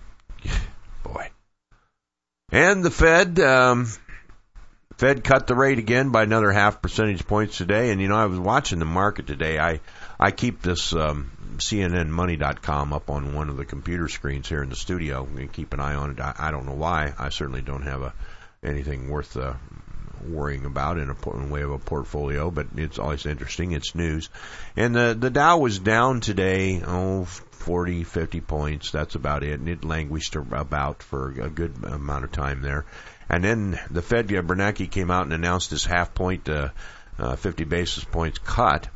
boy, and the Fed. Um, Fed cut the rate again by another half percentage points today. And, you know, I was watching the market today. I, I keep this um, C N N Money dot com up on one of the computer screens here in the studio and keep an eye on it. I, I don't know why. I certainly don't have a anything worth uh, worrying about in a in way of a portfolio, but it's always interesting. It's news. And the, the Dow was down today, oh, forty, fifty points. That's about it. And it languished about for a good amount of time there. And then the Fed, Bernanke, came out and announced this half-point, uh, uh, fifty basis points cut,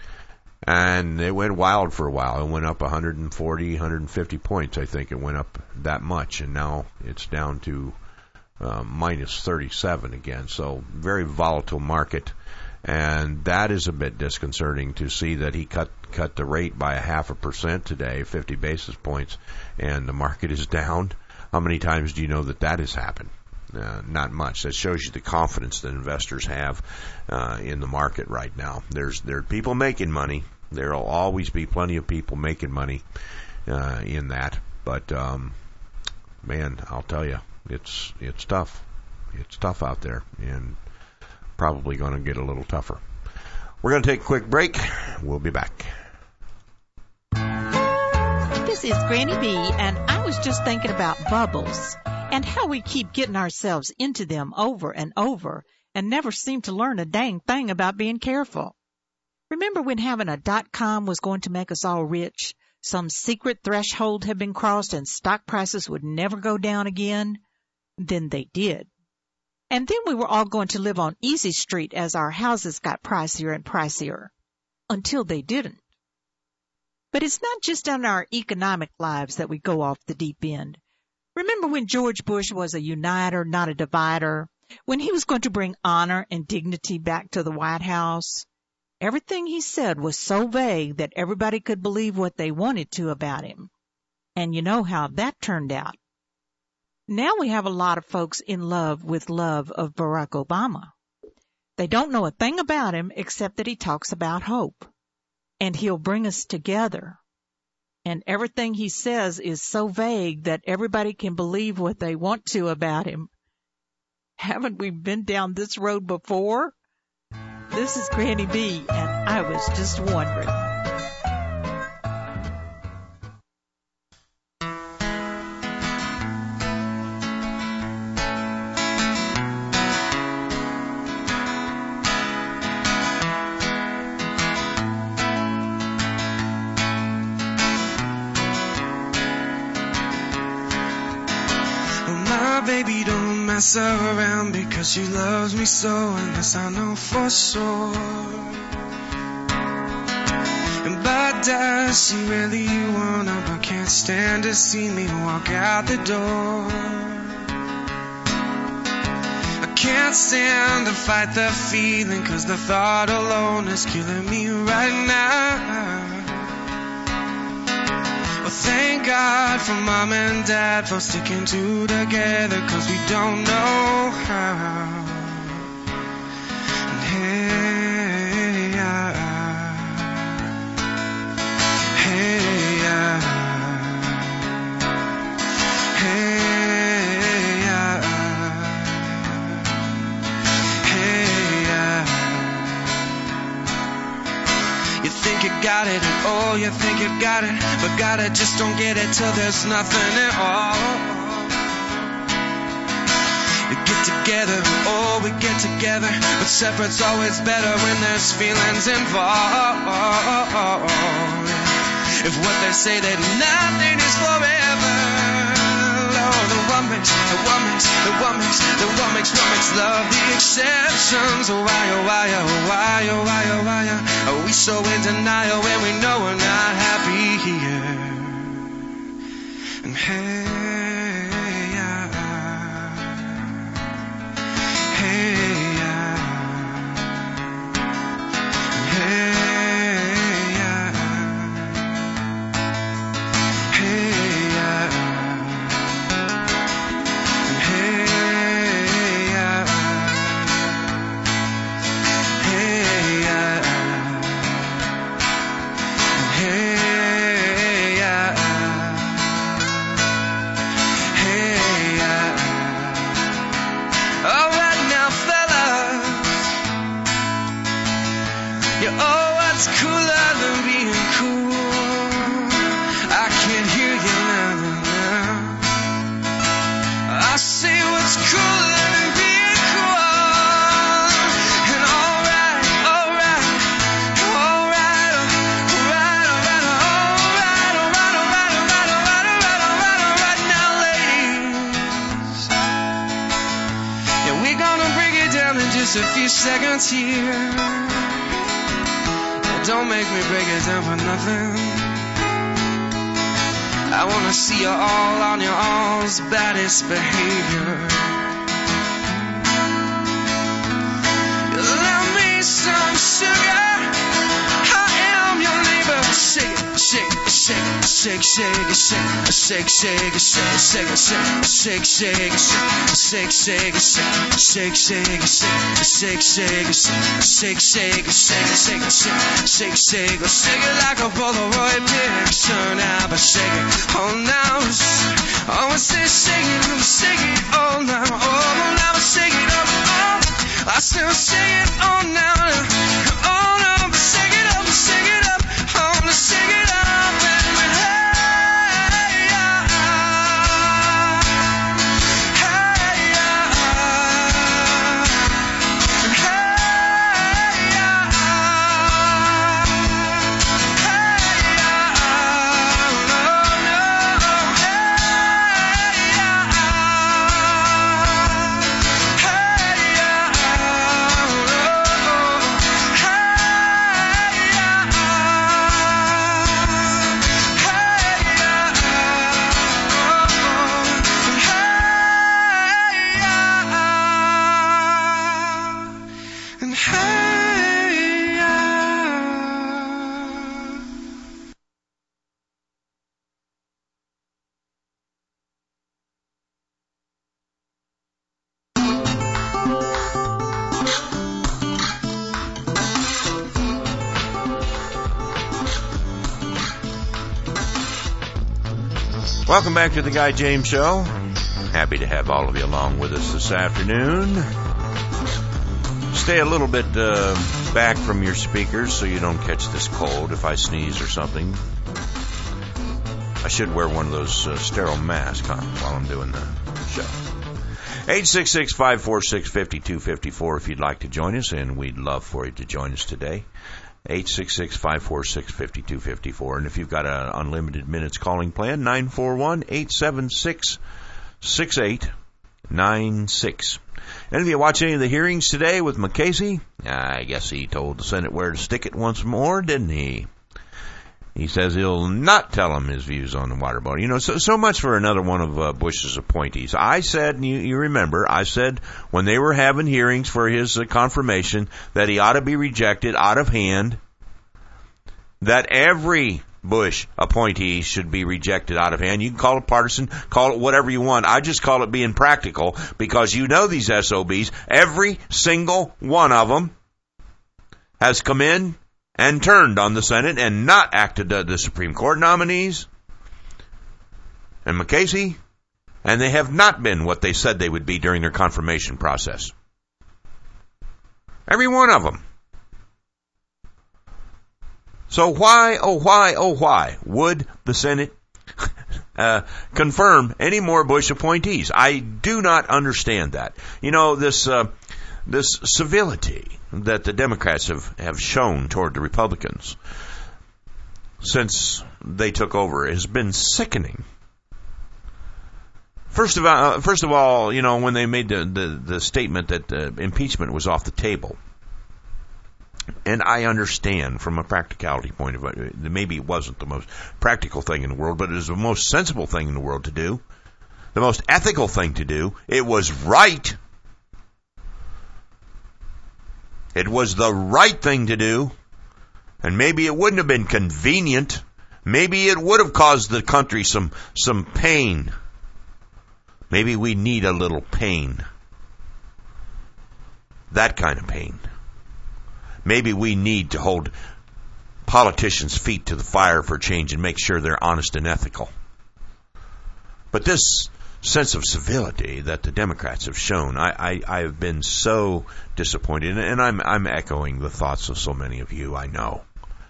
and it went wild for a while. It went up one hundred forty, one hundred fifty points, I think. It went up that much, and now it's down to uh, minus thirty-seven again. So very volatile market, and that is a bit disconcerting to see that he cut cut the rate by a half a percent today, fifty basis points, and the market is down. How many times do you know that that has happened? Uh, not much. That shows you the confidence that investors have uh, in the market right now. There's there are people making money. There will always be plenty of people making money uh, in that. But um, man, I'll tell you, it's it's tough. It's tough out there, and probably going to get a little tougher. We're going to take a quick break. We'll be back. This is Granny B, and I was just thinking about bubbles and how we keep getting ourselves into them over and over and never seem to learn a dang thing about being careful. Remember when having a dot-com was going to make us all rich? Some secret threshold had been crossed and stock prices would never go down again? Then they did. And then we were all going to live on Easy Street as our houses got pricier and pricier. Until they didn't. But it's not just on our economic lives that we go off the deep end. Remember when George Bush was a uniter, not a divider? When he was going to bring honor and dignity back to the White House? Everything he said was so vague that everybody could believe what they wanted to about him. And you know how that turned out. Now we have a lot of folks in love with love of Barack Obama. They don't know a thing about him except that he talks about hope. And he'll bring us together. And everything he says is so vague that everybody can believe what they want to about him. Haven't we been down this road before? This is Granny B, and I was just wondering. Baby, don't mess around because she loves me so, and this I know for sure. And but does she really wanna, but can't stand to see me walk out the door. I can't can't stand to fight the feeling, 'cause the thought alone is killing me right now. Well, thank God for Mom and Dad for sticking two together, 'cause we don't know how. And hey, uh, hey, uh, hey, uh, hey, uh. You think you got it, oh, you think you got it, but got it, just don't get it till there's nothing at all. You get together, oh, we get together, but separate's always better when there's feelings involved. If what they say that nothing is forever, oh, the one makes, the one makes, the one makes, the one makes, one makes love the exceptions. Oh, why, oh, why, oh, why, oh, why, oh, why, oh, are we so in denial when we know we're not happy here? And hey, uh, hey, uh, hey, uh, hey, uh, hey, uh, hey, uh, hey, uh, hey, uh. All right now, fellas, you oh, what's cooler than being cool? I can't hear you now, now. I say what's cooler than being cool? And all right, all right, all right, all right, all right, all right, all right, all right, all right, all right, all right, all right, all right now, ladies. Yeah, we're gonna break it down in just a few seconds here. Don't make me break it down for nothing. I wanna see you all on your all's baddest behavior. You love me some sugar, I am your neighbor. Shake it, shake it, shake it, shake, shake it, shake it, shake, shake it, shake, shake it, shake, shake, shake it, shake, shake it, shake, shake, shake it, shake, shake, shake it, shake, shake it, shake, shake it, shake, shake it, shake it like a Polaroid picture now, but shake it all now. Oh, I say shake it, shake it all now. Oh, now shake it up, oh, I still shake it all now. Oh, no, but shake it up, shake it up, oh, now shake it up. And hey, uh, hey, uh, hey, uh, Welcome back to the Guy James Show. Happy to have all of you along with us this afternoon. Stay a little bit uh, back from your speakers so you don't catch this cold if I sneeze or something. I should wear one of those uh, sterile masks, huh, while I'm doing the show. eight six six, five four six, five two five four if you'd like to join us, and we'd love for you to join us today. eight six six, five four six, five two five four. And if you've got an unlimited minutes calling plan, nine four one, eight seven six, six eight nine six. And if you watch any of the hearings today with McCasey, I guess he told the Senate where to stick it once more, didn't he? He says he'll not tell him his views on the water boat. You know, so, so much for another one of uh, Bush's appointees. I said, and you, you remember, I said when they were having hearings for his uh, confirmation that he ought to be rejected out of hand, that every Bush appointee should be rejected out of hand. You can call it partisan, call it whatever you want. I just call it being practical, because you know these S O Bs, every single one of them has come in and turned on the Senate and not acted uh, the Supreme Court nominees and McCasey, and they have not been what they said they would be during their confirmation process. Every one of them. So why, oh why, oh why would the Senate uh, confirm any more Bush appointees? I do not understand that. You know, this uh, this civility that the Democrats have, have shown toward the Republicans since they took over has been sickening. First of all, first of all, you know, when they made the, the, the statement that uh, impeachment was off the table. And I understand from a practicality point of view, maybe it wasn't the most practical thing in the world, but it was the most sensible thing in the world to do. The most ethical thing to do. It was right. It was the right thing to do. And maybe it wouldn't have been convenient. Maybe it would have caused the country some, some pain. Maybe we need a little pain. That kind of pain. Maybe we need to hold politicians' feet to the fire for change and make sure they're honest and ethical. But this sense of civility that the Democrats have shown, I, I, I have been so disappointed, and I'm, I'm echoing the thoughts of so many of you, I know.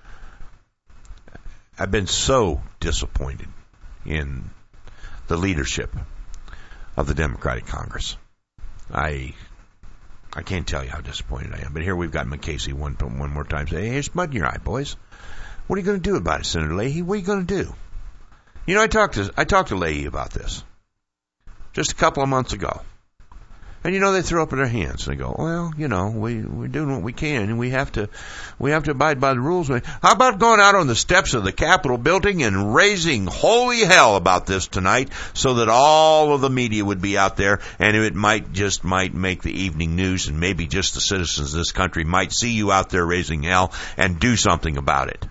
I've been so disappointed in the leadership of the Democratic Congress. I... I can't tell you how disappointed I am. But here we've got McCasey one one more time saying, hey, here's mud in your eye, boys. What are you going to do about it, Senator Leahy? What are you going to do? You know, I talked to I talked to Leahy about this just a couple of months ago. And, you know, they threw up in their hands. And they go, well, you know, we, we're doing what we can, and we have to we have to abide by the rules. How about going out on the steps of the Capitol building and raising holy hell about this tonight so that all of the media would be out there, and it might just might make the evening news, and maybe just the citizens of this country might see you out there raising hell and do something about it.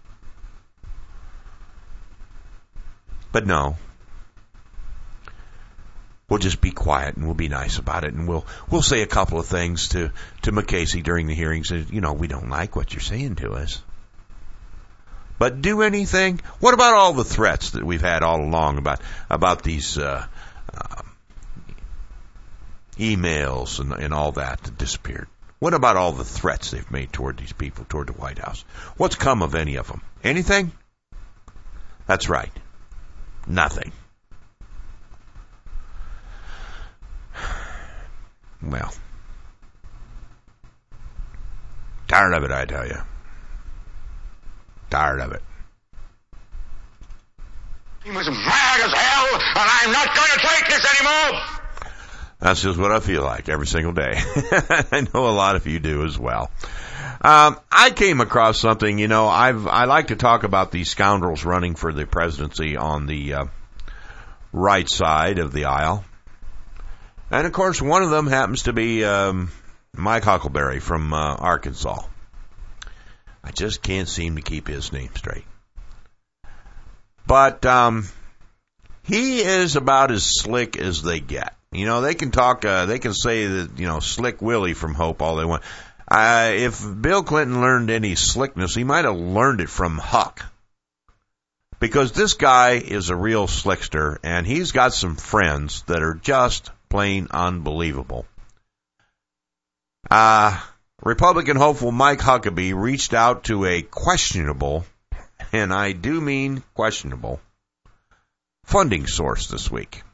But no. We'll just be quiet and we'll be nice about it, and we'll we'll say a couple of things to, to McCasey during the hearings. You know, we don't like what you're saying to us. But do anything? What about all the threats that we've had all along about about these uh, uh, emails and, and all that that disappeared? What about all the threats they've made toward these people, toward the White House? What's come of any of them? Anything? That's right. Nothing. Well, tired of it, I tell you. Tired of it. He was mad as hell, and I'm not going to take this anymore. That's just what I feel like every single day. I know a lot of you do as well. Um, I came across something, you know, I've I like to talk about these scoundrels running for the presidency on the uh, right side of the aisle. And, of course, one of them happens to be um, Mike Huckleberry from uh, Arkansas. I just can't seem to keep his name straight. But um, he is about as slick as they get. You know, they can talk, uh, they can say that, you know, Slick Willie from Hope all they want. Uh, if Bill Clinton learned any slickness, he might have learned it from Huck. Because this guy is a real slickster, and he's got some friends that are just plain unbelievable. Uh, Republican hopeful Mike Huckabee reached out to a questionable, and I do mean questionable, funding source this week.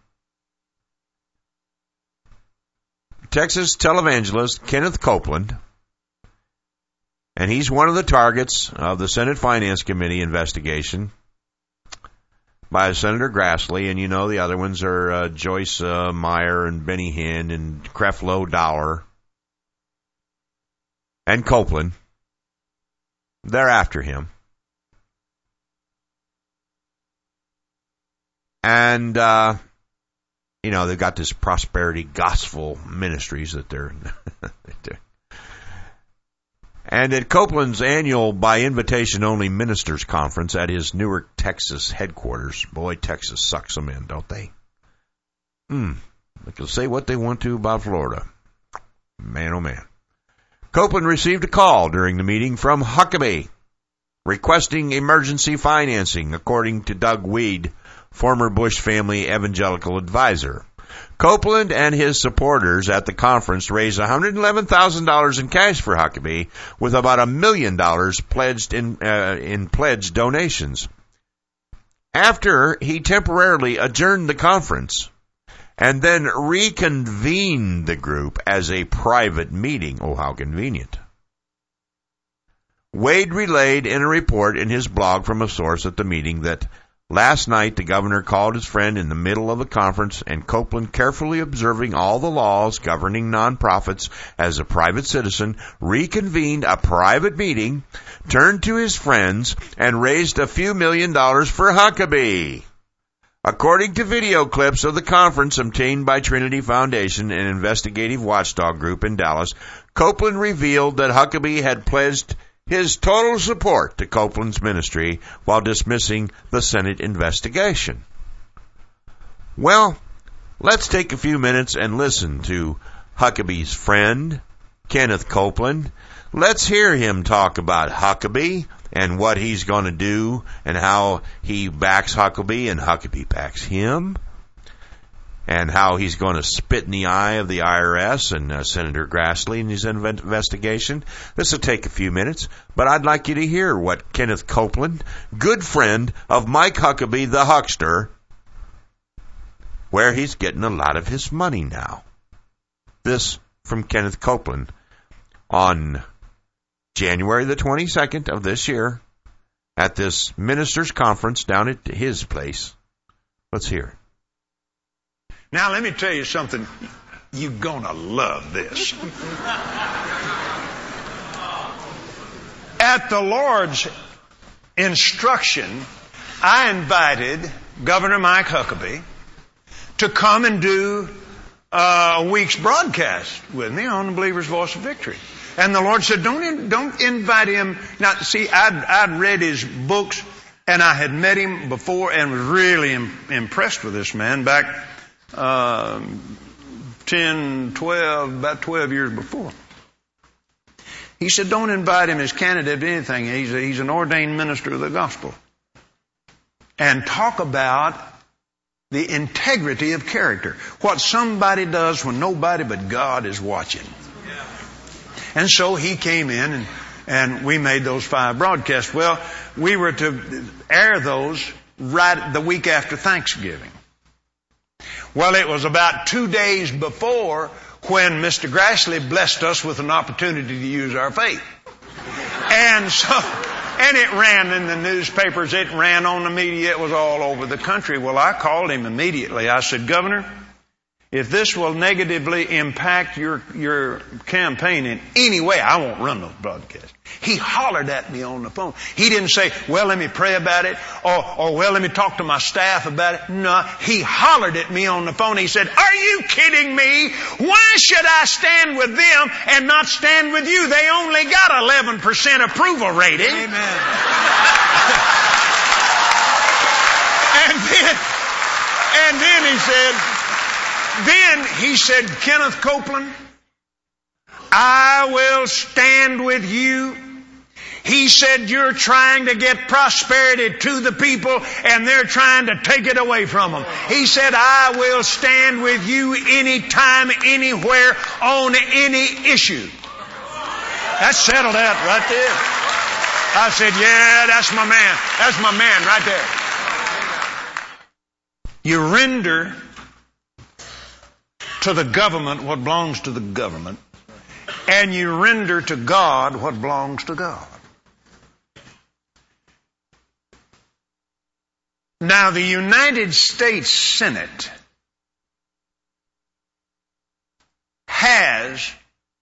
Texas televangelist Kenneth Copeland, and he's one of the targets of the Senate Finance Committee investigation by Senator Grassley, and you know the other ones are uh, Joyce uh, Meyer and Benny Hinn and Creflo Dollar and Copeland. They're after him. And, uh, you know, they've got this prosperity gospel ministries that they're, they're And at Copeland's annual by invitation only ministers conference at his Newark, Texas headquarters, boy, Texas sucks them in, don't they? Hmm. They can say what they want to about Florida. Man, oh man. Copeland received a call during the meeting from Huckabee requesting emergency financing, according to Doug Weed, former Bush family evangelical advisor. Copeland and his supporters at the conference raised one hundred eleven thousand dollars in cash for Huckabee, with about a million dollars pledged in uh, in pledged donations. After he temporarily adjourned the conference and then reconvened the group as a private meeting. Oh, how convenient. Wade relayed in a report in his blog from a source at the meeting that last night the governor called his friend in the middle of the conference, and Copeland, carefully observing all the laws governing nonprofits as a private citizen, reconvened a private meeting, turned to his friends, and raised a few million dollars for Huckabee. According to video clips of the conference obtained by Trinity Foundation, an investigative watchdog group in Dallas, Copeland revealed that Huckabee had pledged his total support to Copeland's ministry while dismissing the Senate investigation. Well, let's take a few minutes and listen to Huckabee's friend, Kenneth Copeland. Let's hear him talk about Huckabee and what he's going to do and how he backs Huckabee and Huckabee backs him, and how he's going to spit in the eye of the I R S and uh, Senator Grassley in his investigation. This will take a few minutes, but I'd like you to hear what Kenneth Copeland, good friend of Mike Huckabee, the huckster, where he's getting a lot of his money now. This from Kenneth Copeland on January the twenty-second of this year at this ministers' conference down at his place. Let's hear it. Now, let me tell you something. You're going to love this. At the Lord's instruction, I invited Governor Mike Huckabee to come and do uh, a week's broadcast with me on the Believer's Voice of Victory. And the Lord said, don't, in, don't invite him. Now, see, I'd, I'd read his books, and I had met him before and was really im- impressed with this man back Uh, ten, twelve, about twelve years before. He said, don't invite him as candidate to anything. He's, a, he's an ordained minister of the gospel. And talk about the integrity of character. What somebody does when nobody but God is watching. And so he came in and, and we made those five broadcasts. Well, we were to air those right the week after Thanksgiving. Well, it was about two days before when Mister Grassley blessed us with an opportunity to use our faith. And so, and it ran in the newspapers, it ran on the media, it was all over the country. Well, I called him immediately. I said, Governor, if this will negatively impact your, your campaign in any way, I won't run those broadcasts. He hollered at me on the phone. He didn't say, well, let me pray about it, or, or well, let me talk to my staff about it. No, he hollered at me on the phone. He said, are you kidding me? Why should I stand with them and not stand with you? They only got eleven percent approval rating. Amen. and then, and then he said, then he said, Kenneth Copeland, I will stand with you. He said, you're trying to get prosperity to the people and they're trying to take it away from them. He said, I will stand with you anytime, anywhere, on any issue. That settled that right there. I said, yeah, that's my man. That's my man right there. You render to the government what belongs to the government, and you render to God what belongs to God. Now, the United States Senate has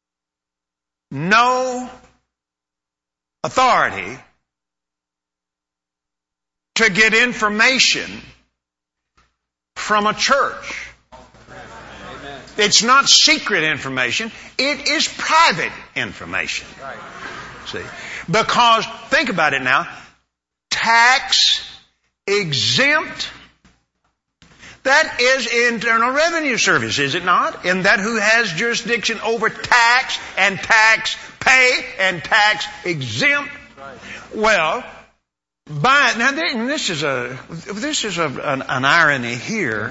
no authority to get information from a church. It's not secret information. It is private information. See? Because, think about it now, tax exempt, that is Internal Revenue Service, is it not? And that who has jurisdiction over tax and tax pay and tax exempt? Well, by, now this is a, this is a, an, an irony here.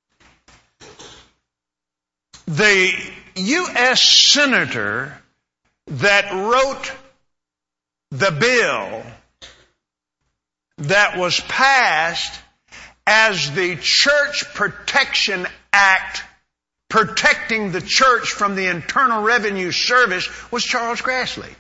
The U S senator that wrote the bill that was passed as the Church Protection Act, protecting the church from the Internal Revenue Service, was Charles Grassley.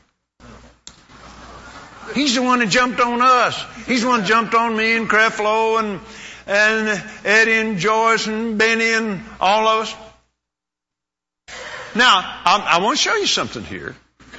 He's the one that jumped on us. He's the one that jumped on me and Creflo and, and Eddie and Joyce and Benny and all of us. Now, I, I want to show you something here.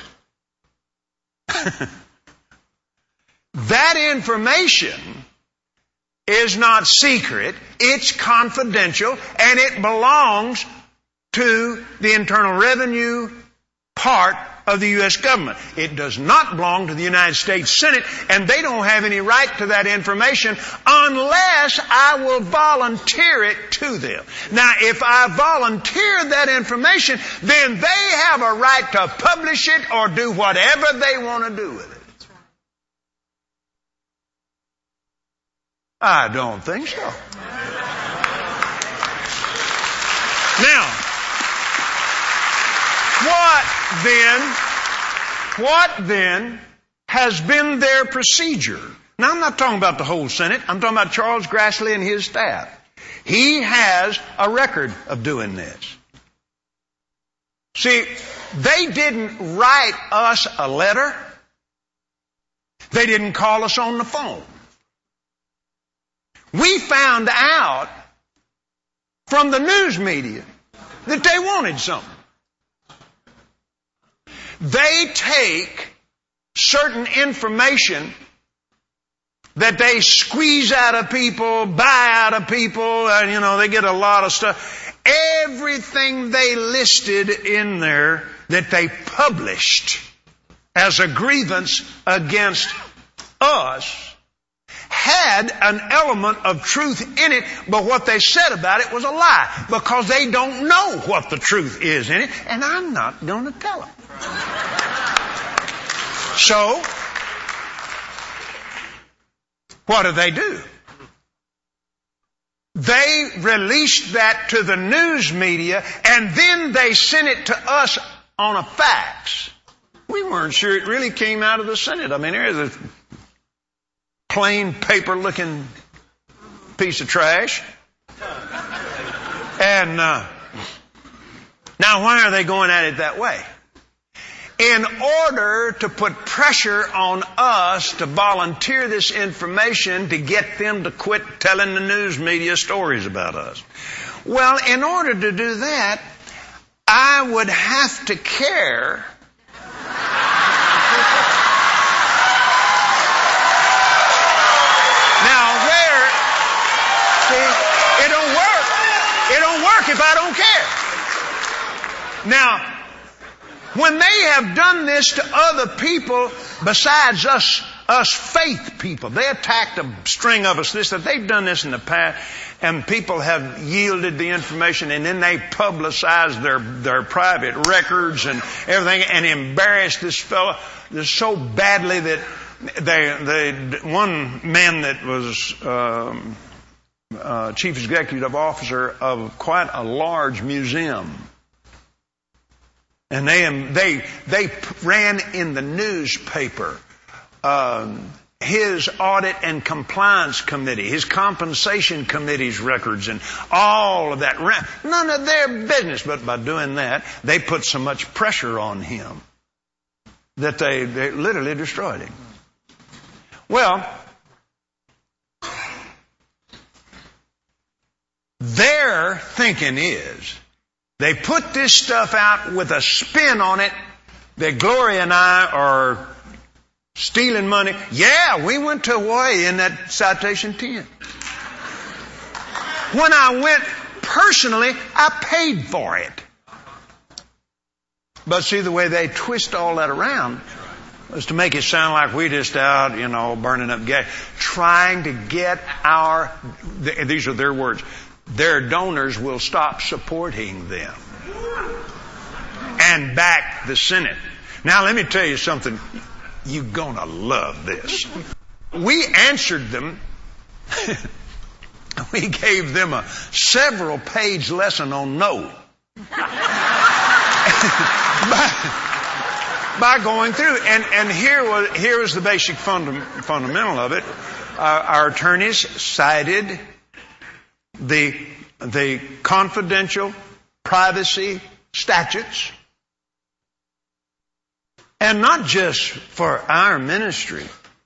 That information is not secret, it's confidential, and it belongs to the Internal Revenue part of the U S government. It does not belong to the United States Senate, and they don't have any right to that information unless I will volunteer it to them. Now, if I volunteer that information, then they have a right to publish it or do whatever they want to do with it. I don't think so. Now, what then, what then has been their procedure? Now, I'm not talking about the whole Senate. I'm talking about Charles Grassley and his staff. He has a record of doing this. See, they didn't write us a letter. They didn't call us on the phone. We found out from the news media that they wanted something. They take certain information that they squeeze out of people, buy out of people, and you know, they get a lot of stuff. Everything they listed in there that they published as a grievance against us had an element of truth in it, but what they said about it was a lie, because they don't know what the truth is in it, and I'm not going to tell them. So, what do they do? They released that to the news media, and then they sent it to us on a fax. We weren't sure it really came out of the Senate. I mean, there's a plain paper-looking piece of trash. And uh, now, why are they going at it that way? In order to put pressure on us to volunteer this information to get them to quit telling the news media stories about us. Well, in order to do that, I would have to care if I don't care. Now, when they have done this to other people besides us, us faith people, they attacked a string of us, this, that they've done this in the past, and people have yielded the information, and then they publicize their, their private records and everything, and embarrass this fellow so badly that they, they, one man that was, um, Uh, chief executive officer of quite a large museum, and they they they ran in the newspaper um, his audit and compliance committee, his compensation committee's records, and all of that. None of their business, but by doing that, they put so much pressure on him that they, they literally destroyed him. Well, their thinking is they put this stuff out with a spin on it that Gloria and I are stealing money. Yeah, we went to Hawaii in that Citation ten. when I went personally, I paid for it. But see, the way they twist all that around was to make it sound like we just out, you know, burning up gas, trying to get our, these are their words, their donors will stop supporting them and back the Senate. Now, let me tell you something. You're going to love this. We answered them. We gave them a several page lesson on no. by, by going through. And, and here was, here was the basic funda, fundamental of it. Uh, our attorneys cited the, the confidential privacy statutes. And not just for our ministry.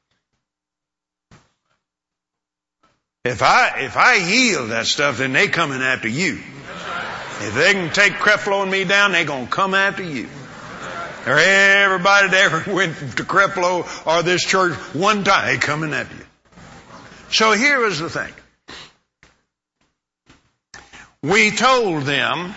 If I, if I yield that stuff, then they coming after you. If they can take Creflo and me down, they gonna come after you. Or everybody that ever went to Creflo or this church one time, they coming after you. So here was the thing. We told them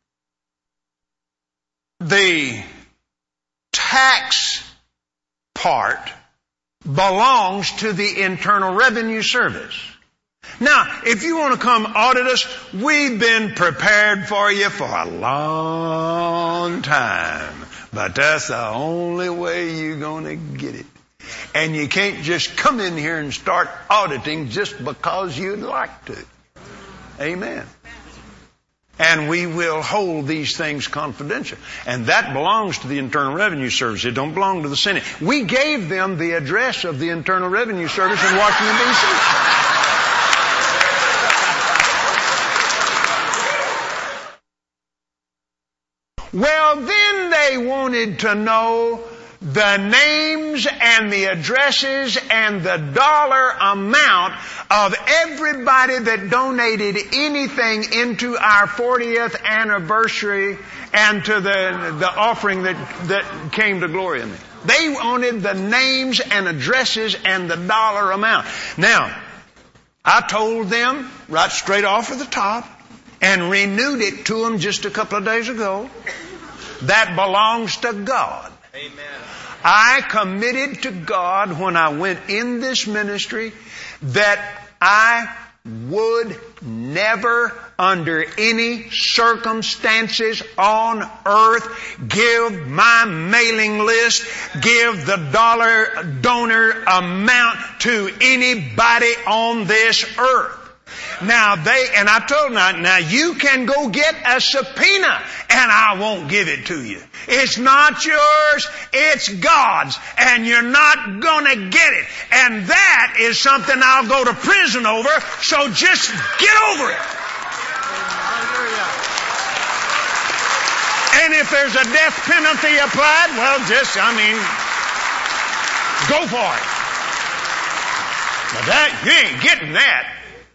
the tax part belongs to the Internal Revenue Service. Now, if you want to come audit us, we've been prepared for you for a long time. But that's the only way you're going to get it. And you can't just come in here and start auditing just because you'd like to. Amen. And we will hold these things confidential. And that belongs to the Internal Revenue Service. It don't belong to the Senate. We gave them the address of the Internal Revenue Service in Washington, D C Well, then they wanted to know the names and the addresses and the dollar amount of everybody that donated anything into our fortieth anniversary and to the, the offering that, that came to Glory in Me. They wanted the names and addresses and the dollar amount. Now, I told them right straight off of the top and renewed it to them just a couple of days ago. That belongs to God. Amen. I committed to God when I went in this ministry that I would never, under any circumstances on earth, give my mailing list, give the dollar donor amount to anybody on this earth. Now they, and I told them, now, now you can go get a subpoena and I won't give it to you. It's not yours, it's God's, and you're not gonna get it. And that is something I'll go to prison over, so just get over it. And if there's a death penalty applied, well, just, I mean, go for it. But that, you ain't getting that.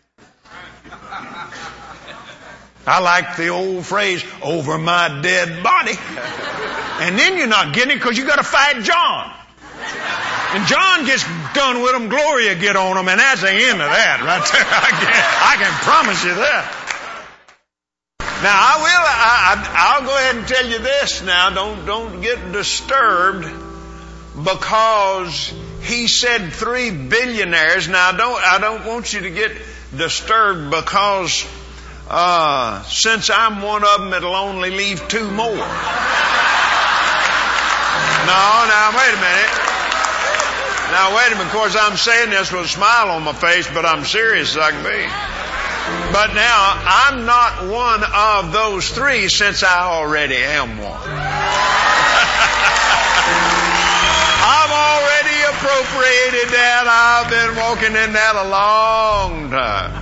I like the old phrase, over my dead body. And then you're not getting it because you got to fight John. And John gets done with them, Gloria get on them, and that's the end of that right there. I can, I can promise you that. Now I will, I, I, I'll go ahead and tell you this now. Don't, don't get disturbed because he said three billionaires. Now I don't, I don't want you to get disturbed because Uh, since I'm one of them, it'll only leave two more. No, now, wait a minute. Now, wait a minute. Of course, I'm saying this with a smile on my face, but I'm serious as I can be. But now, I'm not one of those three since I already am one. I've already appropriated that. I've been walking in that a long time.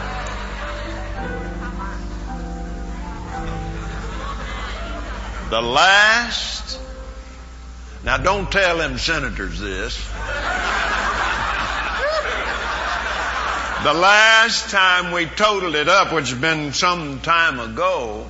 The last, now don't tell them senators this. The last time we totaled it up, which has been some time ago,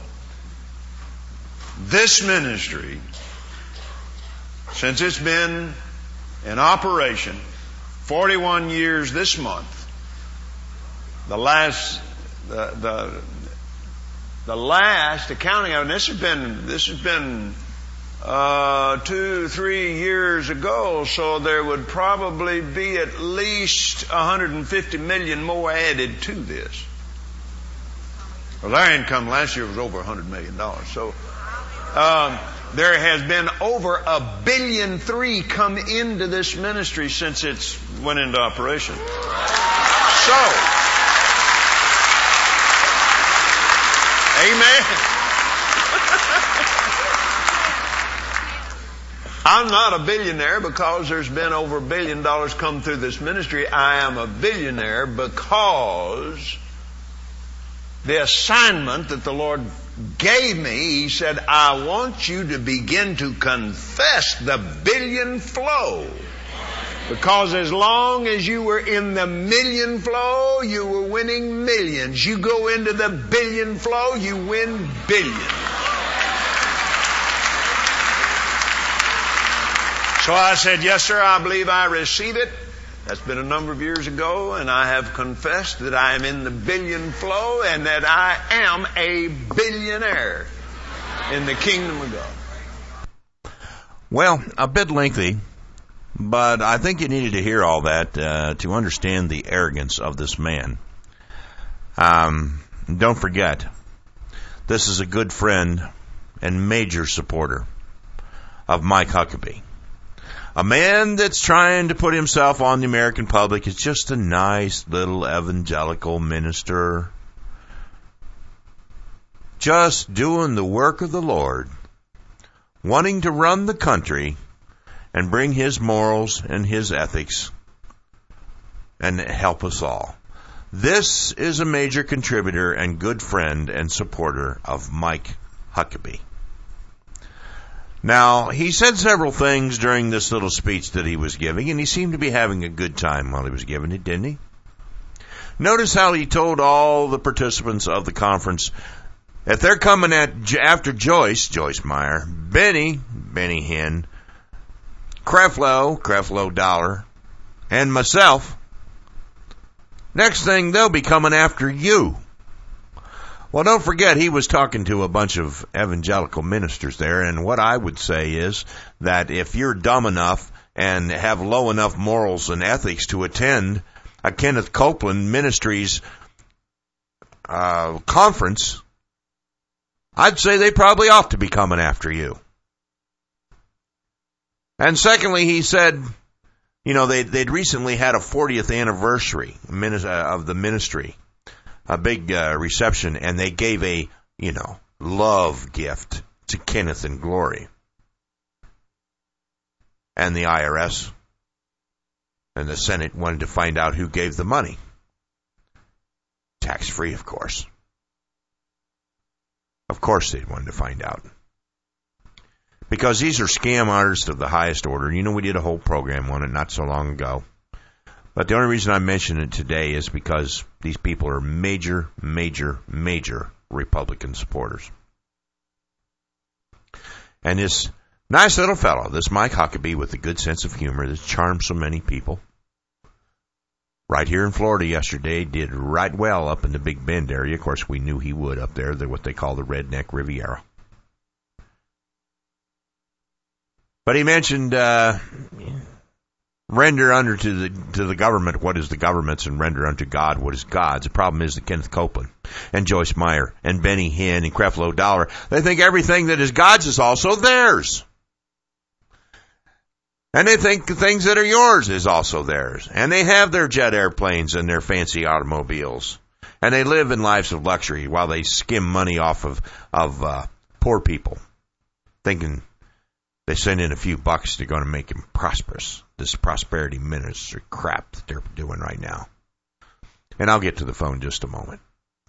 this ministry, since it's been in operation forty-one years this month, the last the the the last accounting of, and this has been this has been uh, two three years ago, so there would probably be at least one hundred fifty million more added to this. Well, their income last year was over one hundred million dollars. So um, there has been over a billion three come into this ministry since it's went into operation. So, amen. I'm not a billionaire because there's been over a billion dollars come through this ministry. I am a billionaire because the assignment that the Lord gave me, He said, I want you to begin to confess the billion flow. Because as long as you were in the million flow, you were winning millions. You go into the billion flow, you win billions. So I said, yes, sir, I believe I receive it. That's been a number of years ago, and I have confessed that I am in the billion flow and that I am a billionaire in the kingdom of God. Well, a bit lengthy, but I think you needed to hear all that uh, to understand the arrogance of this man. Um, don't forget, this is a good friend and major supporter of Mike Huckabee. A man that's trying to put himself on the American public is just a nice little evangelical minister, just doing the work of the Lord, wanting to run the country and bring His morals and His ethics and help us all. This is a major contributor and good friend and supporter of Mike Huckabee. Now, he said several things during this little speech that he was giving, and he seemed to be having a good time while he was giving it, didn't he? Notice how he told all the participants of the conference, if they're coming at after Joyce, Joyce Meyer, Benny, Benny Hinn, Creflo, Creflo Dollar, and myself, next thing they'll be coming after you. Well, don't forget, he was talking to a bunch of evangelical ministers there, and what I would say is that if you're dumb enough and have low enough morals and ethics to attend a Kenneth Copeland Ministries uh, conference, I'd say they probably ought to be coming after you. And secondly, he said, you know, they'd, they'd recently had a fortieth anniversary of the ministry. A big uh, reception, and they gave a, you know, love gift to Kenneth and Glory. And the I R S and the Senate wanted to find out who gave the money. Tax-free, of course. Of course they'd wanted to find out. Because these are scam artists of the highest order. You know, we did a whole program on it not so long ago. But the only reason I mention it today is because these people are major, major, major Republican supporters. And this nice little fellow, this Mike Huckabee with a good sense of humor that charms so many people, right here in Florida yesterday, did right well up in the Big Bend area. Of course, we knew he would up there. They're what they call the Redneck Riviera. But he mentioned... Uh, Render unto the to the government what is the government's, and render unto God what is God's. The problem is that Kenneth Copeland and Joyce Meyer and Benny Hinn and Creflo Dollar, they think everything that is God's is also theirs. And they think the things that are yours is also theirs. And they have their jet airplanes and their fancy automobiles. And they live in lives of luxury while they skim money off of, of uh, poor people, thinking they send in a few bucks, they're going to make him prosperous. This prosperity minister crap that they're doing right now. And I'll get to the phone in just a moment.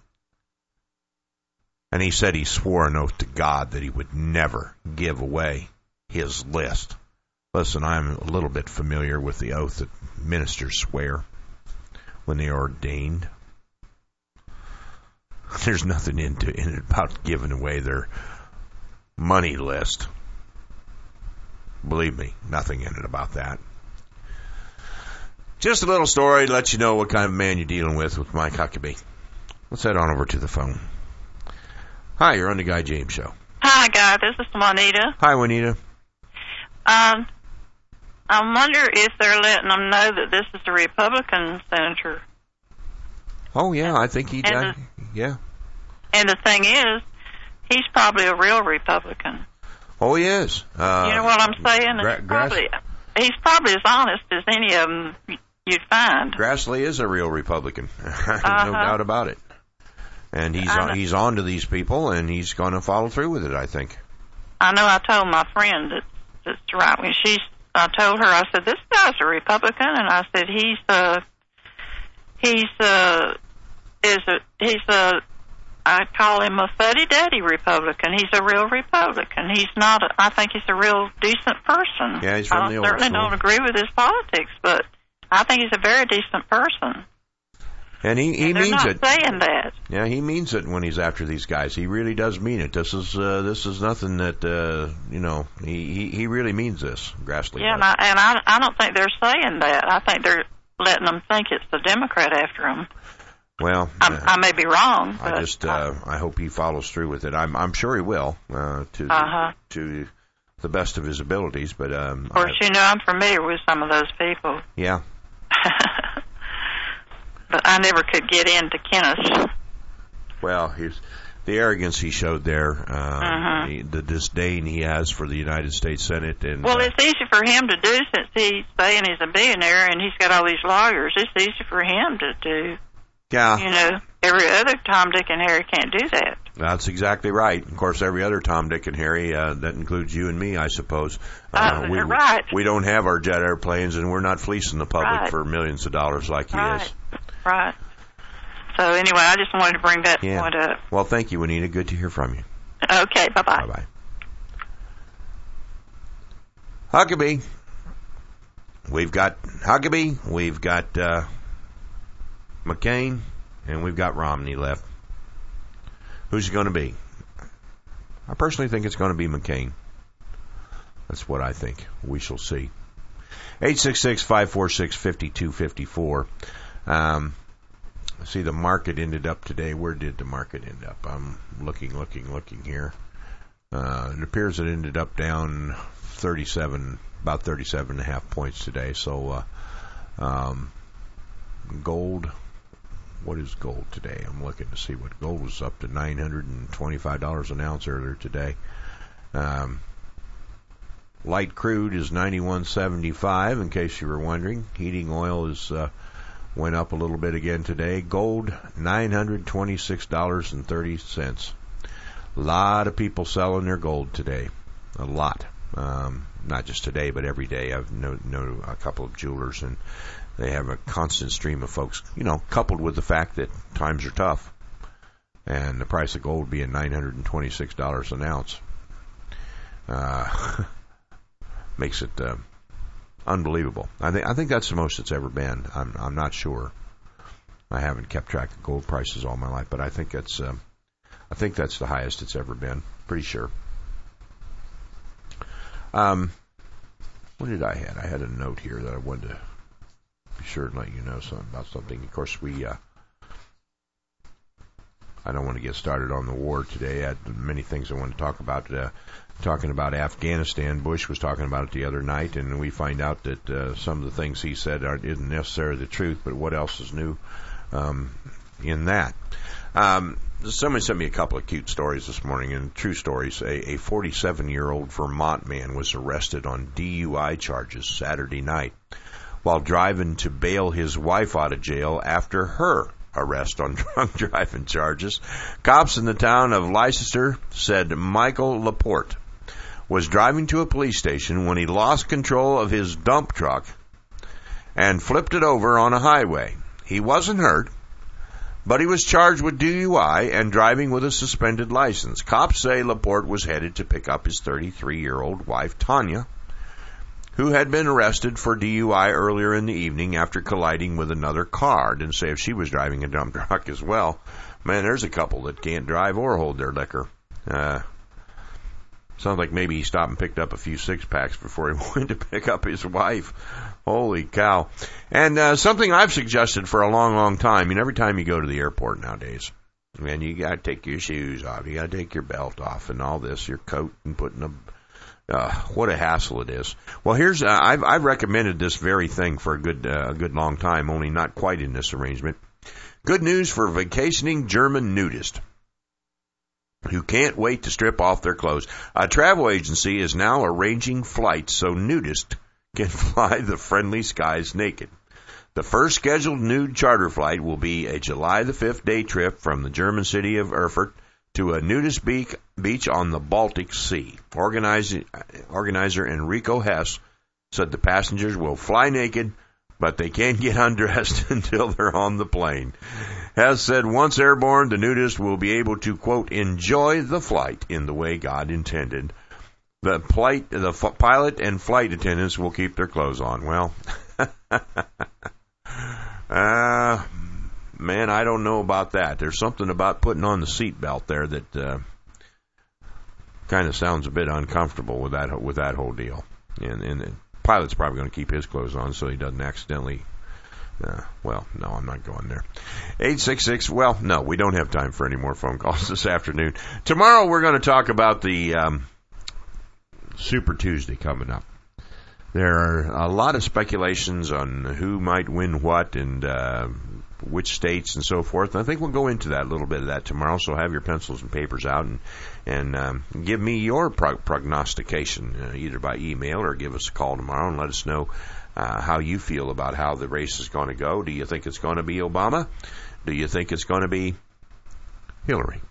And he said he swore an oath to God that he would never give away his list. Listen, I'm a little bit familiar with the oath that ministers swear when they are ordained. There's nothing into in it about giving away their money list. Believe me, nothing in it about that. Just a little story to let you know what kind of man you're dealing with with Mike Huckabee. Let's head on over to the phone. Hi, you're on the Guy James Show. Hi, Guy. This is Juanita. Hi, Juanita. Um, I wonder if they're letting them know that this is a Republican senator. Oh, yeah, I think he does. Yeah. And the thing is, he's probably a real Republican. Oh, he is. Uh, you know what I'm saying? Gra- It's probably, he's probably as honest as any of them you'd find. Grassley is a real Republican. There's uh-huh. no doubt about it. And he's on, he's on to these people, and he's going to follow through with it, I think. I know I told my friend that that's right when she, I told her, I said, this guy's a Republican, and I said, he's, uh, he's, uh, is a, he's a, I call him a fuddy-duddy Republican. He's a real Republican. He's not, a, I think he's a real decent person. Yeah, he's from I the old certainly school. don't agree with his politics, but I think he's a very decent person. And he, he and they're means not it. saying that. Yeah, he means it when he's after these guys. He really does mean it. This is uh, this is nothing that uh, you know. He, he he really means this. Grassley. Yeah, does. and, I, and I I don't think they're saying that. I think they're letting them think it's the Democrat after him. Well, I, uh, I may be wrong. I but just uh, I hope he follows through with it. I'm I'm sure he will uh, to Uh-huh. to the best of his abilities. But um, Of course, I, you know I'm familiar with some of those people. yeah. But I never could get into Kenneth. Well, he's the arrogance he showed there, uh, Uh-huh. the, the disdain he has for the United States Senate, and Well, uh, it's easy for him to do since he's saying he's a billionaire and he's got all these lawyers. It's easy for him to do. yeah, You know, every other Tom, Dick, and Harry can't do that. that's exactly right. Of course, every other Tom, Dick, and Harry, uh, that includes you and me, I suppose. Uh, we, right. We don't have our jet airplanes, and we're not fleecing the public Right. for millions of dollars like he Right. is. Right. So anyway, I just wanted to bring that Yeah. point up. Well, thank you, Anita. Good to hear from you. Okay, bye-bye. Bye-bye. Huckabee. We've got Huckabee, we've got uh, McCain, and we've got Romney left. Who's it going to be? I personally think it's going to be McCain. That's what I think. We shall see. eight six six, five four six, five two five four. Um, see, the market ended up today. Where did the market end up? I'm looking, looking, looking here. Uh, it appears it ended up down thirty-seven, about thirty-seven and a half points today. So, uh, um, gold, what is gold today? I'm looking to see what gold was up to nine hundred twenty-five dollars an ounce earlier today. Um, light crude is ninety-one seventy-five, in case you were wondering. Heating oil is, uh, went up a little bit again today. Gold, nine hundred twenty-six dollars and thirty cents. A lot of people selling their gold today. A lot. Um, not just today, but every day. I've known, known a couple of jewelers, and they have a constant stream of folks, you know, coupled with the fact that times are tough. And the price of gold being nine hundred twenty-six dollars an ounce uh, makes it uh, unbelievable. I think I think that's the most it's ever been. I'm I'm not sure. I haven't kept track of gold prices all my life, but I think that's uh, I think that's the highest it's ever been. Pretty sure. Um, what did I had? I had a note here that I wanted to be sure and let you know something about something. Of course, we. Uh, I don't want to get started on the war today. I had many things I want to talk about. Uh, talking about Afghanistan, Bush was talking about it the other night, and we find out that uh, some of the things he said aren't isn't necessarily the truth. But what else is new um, in that? Um, somebody sent me a couple of cute stories this morning, and true stories. A forty-seven-year-old Vermont man was arrested on D U I charges Saturday night while driving to bail his wife out of jail after her arrest on drunk driving charges. Cops in the town of Leicester said Michael Laporte was driving to a police station when he lost control of his dump truck and flipped it over on a highway. He wasn't hurt, but he was charged with D U I and driving with a suspended license. Cops say Laporte was headed to pick up his thirty-three-year-old wife, Tanya, who had been arrested for D U I earlier in the evening after colliding with another car. Didn't say if she was driving a dump truck as well. Man, there's a couple that can't drive or hold their liquor. Uh, sounds like maybe he stopped and picked up a few six-packs before he went to pick up his wife. Holy cow. And uh, something I've suggested for a long, long time, and every time you go to the airport nowadays, And you got to take your shoes off. You got to take your belt off and all this, your coat, and putting a uh, what a hassle it is. Well, here's uh, I've I've recommended this very thing for a good uh, a good long time, only not quite in this arrangement. Good news for vacationing German nudists who can't wait to strip off their clothes. A travel agency is now arranging flights so nudists can fly the friendly skies naked. The first scheduled nude charter flight will be a July the fifth day trip from the German city of Erfurt to a nudist beach on the Baltic Sea. Organizer, organizer Enrico Hess said the passengers will fly naked, but they can't get undressed until they're on the plane. Hess said once airborne, the nudists will be able to, quote, enjoy the flight in the way God intended. The, flight, the f- pilot and flight attendants will keep their clothes on. Well, uh, man, I don't know about that. There's something about putting on the seatbelt there that uh, kind of sounds a bit uncomfortable with that with that whole deal. And, and the pilot's probably going to keep his clothes on so he doesn't accidentally. Uh, well, no, I'm not going there. eight six six, well, no, we don't have time for any more phone calls this afternoon. Tomorrow we're going to talk about the um, Super Tuesday coming up. There are a lot of speculations on who might win what and uh, which states and so forth. And I think we'll go into that, a little bit of that tomorrow, so have your pencils and papers out and, and um, give me your prog- prognostication, uh, either by email or give us a call tomorrow and let us know Uh, how you feel about how the race is going to go. Do you think it's going to be Obama? Do you think it's going to be Hillary?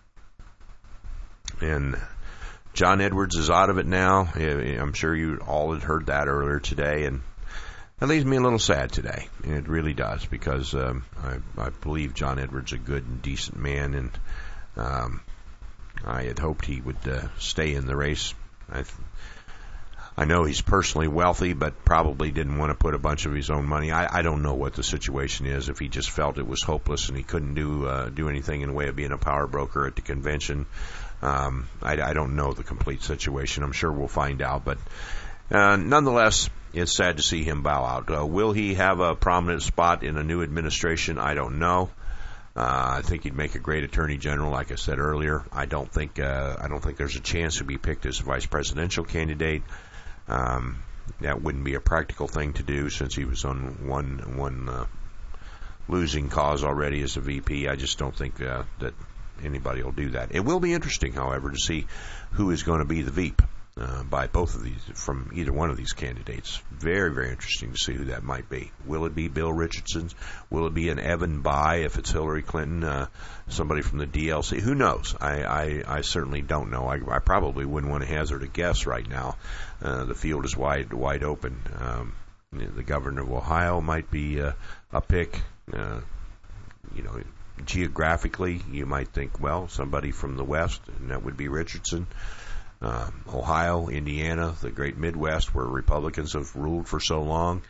And John Edwards is out of it now. I'm sure you all had heard that earlier today, and that leaves me a little sad today. It really does, because um, I, I believe John Edwards is a good and decent man, and um, I had hoped he would uh, stay in the race. I th- I know he's personally wealthy, but probably didn't want to put a bunch of his own money. I, I don't know what the situation is, if he just felt it was hopeless and he couldn't do uh, do anything in the way of being a power broker at the convention. Um, I, I don't know the complete situation. I'm sure we'll find out. But uh, nonetheless, it's sad to see him bow out. Uh, will he have a prominent spot in a new administration? I don't know. Uh, I think he'd make a great attorney general, like I said earlier. I don't think uh, I don't think there's a chance to be picked as a vice presidential candidate. Um, that wouldn't be a practical thing to do since he was on one one uh, losing cause already as a V P. I just don't think uh, that anybody will do that. It will be interesting, however, to see who is going to be the V P uh, by both of these, from either one of these candidates. Very, very interesting to see who that might be. Will it be Bill Richardson? Will it be an Evan Bayh if it's Hillary Clinton? Uh, somebody from the D L C? Who knows? I, I, I certainly don't know. I, I probably wouldn't want to hazard a guess right now. Uh, the field is wide, wide open. Um, the governor of Ohio might be uh, a pick. Uh, you know, geographically, you might think, well, somebody from the West, and that would be Richardson. Uh, Ohio, Indiana, the great Midwest, where Republicans have ruled for so long.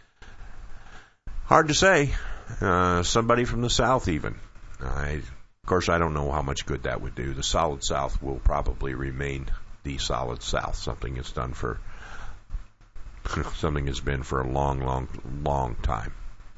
Hard to say. Uh, somebody from the South, even. I, of course, I don't know how much good that would do. The solid South will probably remain the solid South. Something it's done for. Something has been for a long, long, long time.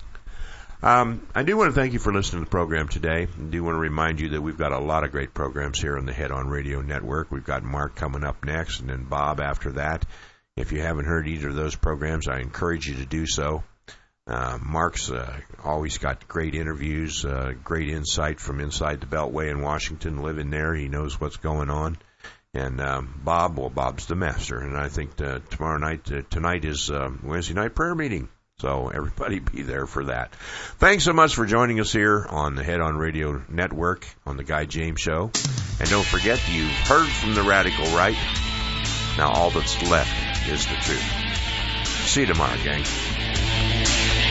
Um, I do want to thank you for listening to the program today. I do want to remind you that we've got a lot of great programs here on the Head On Radio Network. We've got Mark coming up next, and then Bob after that. If you haven't heard either of those programs, I encourage you to do so. Uh, Mark's uh, always got great interviews, uh, great insight from inside the Beltway in Washington. Living there, he knows what's going on. And um, Bob, well, Bob's the master. And I think uh, tomorrow night, uh, tonight is uh, Wednesday night prayer meeting. So everybody be there for that. Thanks so much for joining us here on the Head On Radio Network on the Guy James Show. And don't forget, you've heard from the radical right. Now all that's left is the truth. See you tomorrow, gang.